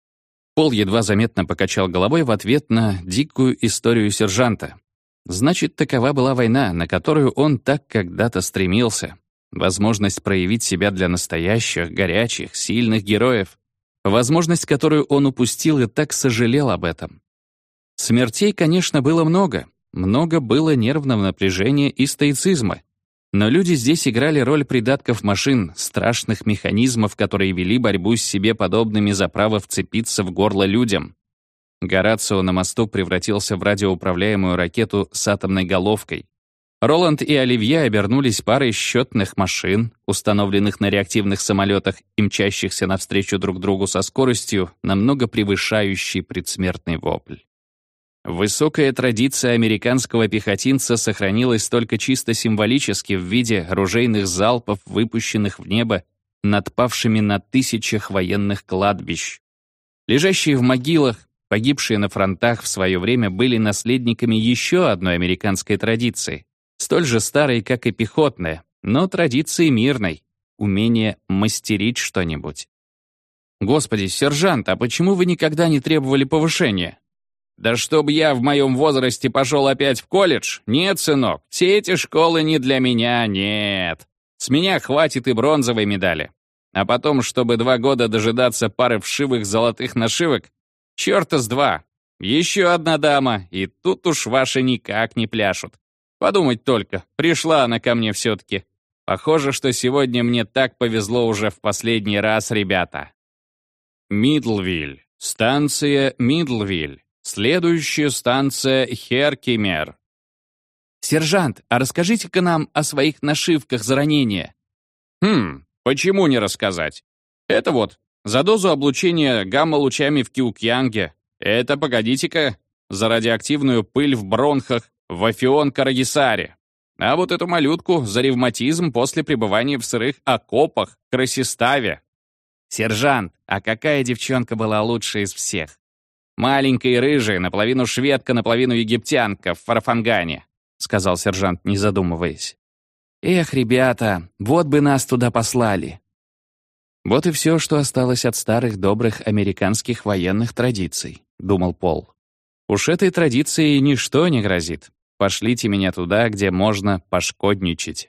Пол едва заметно покачал головой в ответ на дикую историю сержанта. Значит, такова была война, на которую он так когда-то стремился. Возможность проявить себя для настоящих, горячих, сильных героев. Возможность, которую он упустил и так сожалел об этом. Смертей, конечно, было много. Много было нервного напряжения и стоицизма. Но люди здесь играли роль придатков машин, страшных механизмов, которые вели борьбу с себе подобными за право вцепиться в горло людям. Горацио на мосту превратился в радиоуправляемую ракету с атомной головкой. Роланд и Оливье обернулись парой счетных машин, установленных на реактивных самолетах и мчащихся навстречу друг другу со скоростью, намного превышающей предсмертный вопль. Высокая традиция американского пехотинца сохранилась только чисто символически в виде ружейных залпов, выпущенных в небо над павшими на тысячах военных кладбищ. Лежащие в могилах, погибшие на фронтах в свое время были наследниками еще одной американской традиции, столь же старой, как и пехотная, но традиции мирной — умение мастерить что-нибудь. «Господи, сержант, а почему вы никогда не требовали повышения?» «Да чтоб я в моем возрасте пошел опять в колледж? Нет, сынок, все эти школы не для меня, нет. С меня хватит и бронзовой медали. А потом, чтобы 2 года дожидаться пары вшивых золотых нашивок, черта с 2. Еще одна дама, и тут уж ваши никак не пляшут. Подумать только, пришла она ко мне все-таки. Похоже, что сегодня мне так повезло уже в последний раз, ребята». Мидлвиль. Станция Мидлвиль. Следующая станция Херкимер. «Сержант, а расскажите-ка нам о своих нашивках за ранение». Почему не рассказать? Это вот, за дозу облучения гамма-лучами в Киукьянге. Это, погодите-ка, за радиоактивную пыль в бронхах в Афион-Карагисаре. А вот эту малютку за ревматизм после пребывания в сырых окопах в Красиставе. «Сержант, а какая девчонка была лучшая из всех?» «Маленькая и рыжая, наполовину шведка, наполовину египтянка в Фарфангане», сказал сержант, не задумываясь. «Эх, ребята, вот бы нас туда послали». «Вот и все, что осталось от старых добрых американских военных традиций», думал Пол. «Уж этой традиции ничто не грозит. Пошлите меня туда, где можно пошкодничать».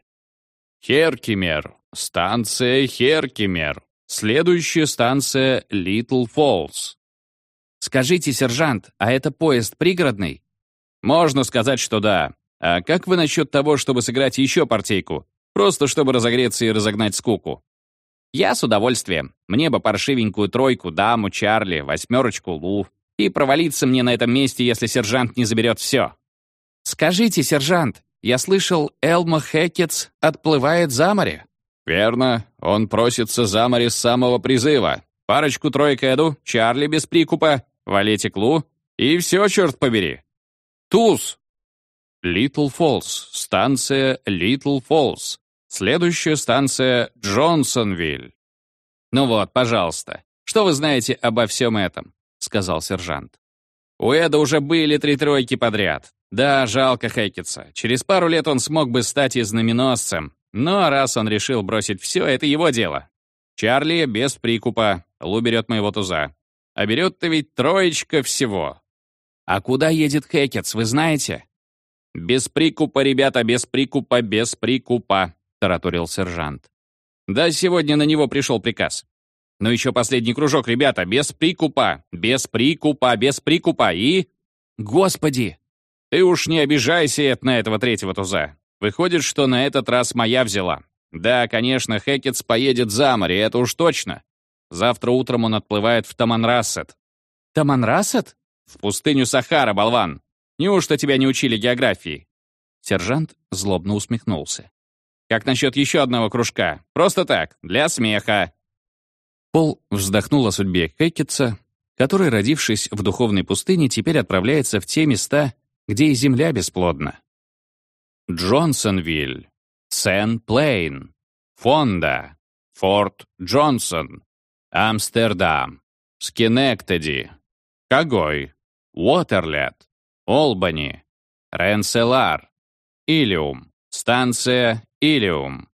Херкимер. Станция Херкимер. Следующая станция Литл Фоллс. «Скажите, сержант, а это поезд пригородный?» «Можно сказать, что да. А как вы насчет того, чтобы сыграть еще партийку? Просто чтобы разогреться и разогнать скуку». «Я с удовольствием. Мне бы паршивенькую тройку, даму, Чарли, восьмерочку, Лу. И провалиться мне на этом месте, если сержант не заберет все». «Скажите, сержант, я слышал, Элмо Хэкетс отплывает за море». «Верно. Он просится за море с самого призыва. Парочку троек Эду, Чарли без прикупа, валетик Лу, и все, черт побери. Туз!» Литл Фоллс. Станция Литл Фоллс. Следующая станция Джонсонвиль. «Ну вот, пожалуйста. Что вы знаете обо всем этом?» — сказал сержант. «У Эда уже были 3 тройки подряд. Да, жалко Хэкетса. Через пару лет он смог бы стать и знаменосцем. Но раз он решил бросить все, это его дело. Чарли без прикупа. Лу берет моего туза. А берет-то ведь троечка всего». «А куда едет Хэкетс, вы знаете?» «Без прикупа, ребята, без прикупа, без прикупа», — тараторил сержант. «Да, сегодня на него пришел приказ. Но еще последний кружок, ребята, без прикупа, без прикупа, без прикупа и...» «Господи!» «Ты уж не обижайся, Эд, на этого третьего туза. Выходит, что на этот раз моя взяла. Да, конечно, Хэкетс поедет за море, это уж точно. Завтра утром он отплывает в Таманрассет». «Таманрассет?» «В пустыню Сахара, болван. Неужто тебя не учили географии?» Сержант злобно усмехнулся. «Как насчет еще одного кружка? Просто так, для смеха». Пол вздохнул о судьбе Хэкетса, который, родившись в духовной пустыне, теперь отправляется в те места, где и земля бесплодна. Джонсонвиль, Сен-Плейн, Фонда, Форт Джонсон, Амстердам, Скинектеди, Кагой, Уотерлет, Олбани, Ренселар, Илиум, станция Илиум.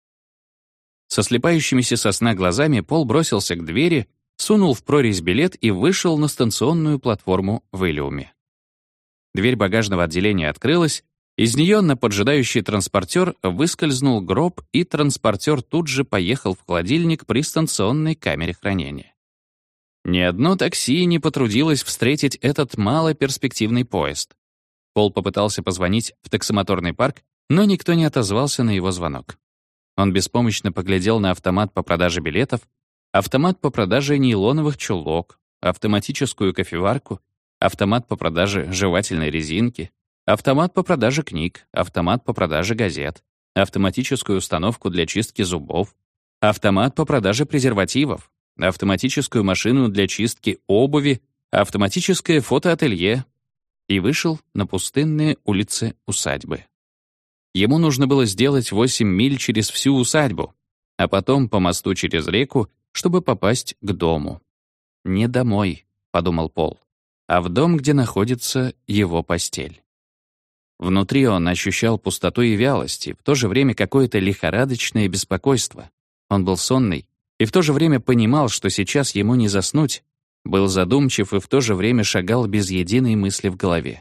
Со слепающимися со сна глазами Пол бросился к двери, сунул в прорезь билет и вышел на станционную платформу в Илиуме. Дверь багажного отделения открылась, из нее на поджидающий транспортер выскользнул гроб, и транспортер тут же поехал в холодильник при станционной камере хранения. Ни одно такси не потрудилось встретить этот малоперспективный поезд. Пол попытался позвонить в таксомоторный парк, но никто не отозвался на его звонок. Он беспомощно поглядел на автомат по продаже билетов, автомат по продаже нейлоновых чулок, автоматическую кофеварку, автомат по продаже жевательной резинки, автомат по продаже книг, автомат по продаже газет, автоматическую установку для чистки зубов, автомат по продаже презервативов, автоматическую машину для чистки обуви, автоматическое фотоателье, и вышел на пустынные улицы усадьбы. Ему нужно было сделать 8 миль через всю усадьбу, а потом по мосту через реку, чтобы попасть к дому. «Не домой», — подумал Пол, а в дом, где находится его постель. Внутри он ощущал пустоту и вялость, и в то же время какое-то лихорадочное беспокойство. Он был сонный и в то же время понимал, что сейчас ему не заснуть, был задумчив и в то же время шагал без единой мысли в голове.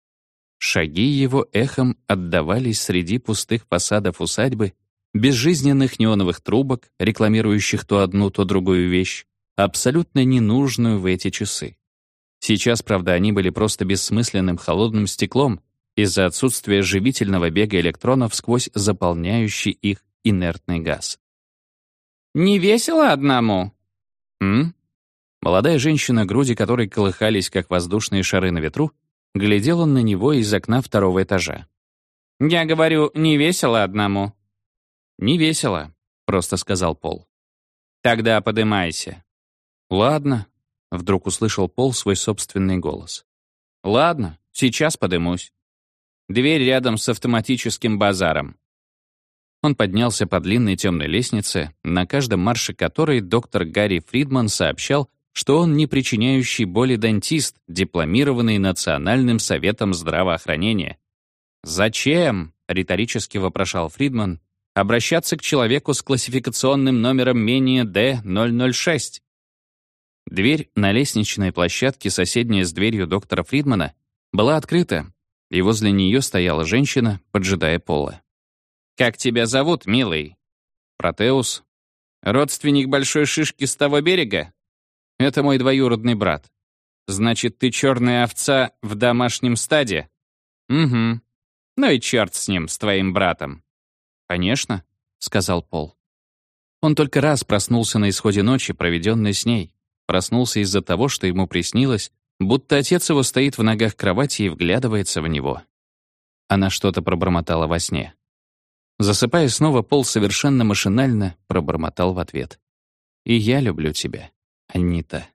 Шаги его эхом отдавались среди пустых фасадов усадьбы, безжизненных неоновых трубок, рекламирующих то одну, то другую вещь, абсолютно ненужную в эти часы. Сейчас, правда, они были просто бессмысленным холодным стеклом из-за отсутствия живительного бега электронов сквозь заполняющий их инертный газ. «Не весело одному?» Молодая женщина, груди которой колыхались, как воздушные шары на ветру, глядела на него из окна второго этажа. «Я говорю, не весело одному». «Не весело», — просто сказал Пол. «Тогда подымайся». «Ладно», — вдруг услышал Пол свой собственный голос. «Ладно, сейчас подымусь. Дверь рядом с автоматическим базаром». Он поднялся по длинной темной лестнице, на каждом марше которой доктор Гарри Фридман сообщал, что он не причиняющий боли дантист, дипломированный Национальным советом здравоохранения. «Зачем?» — риторически вопрошал Фридман, «обращаться к человеку с классификационным номером менее D006?» Дверь на лестничной площадке, соседняя с дверью доктора Фридмана, была открыта, и возле нее стояла женщина, поджидая Пола. «Как тебя зовут, милый?» «Протеус». «Родственник большой шишки с того берега?» «Это мой двоюродный брат». «Значит, ты черная овца в домашнем стаде?» «Угу. Ну и черт с ним, с твоим братом». «Конечно», — сказал Пол. Он только раз проснулся на исходе ночи, проведенной с ней. Проснулся из-за того, что ему приснилось, будто отец его стоит в ногах кровати и вглядывается в него. Она что-то пробормотала во сне. Засыпая снова, Пол совершенно машинально пробормотал в ответ. «И я люблю тебя, Анита».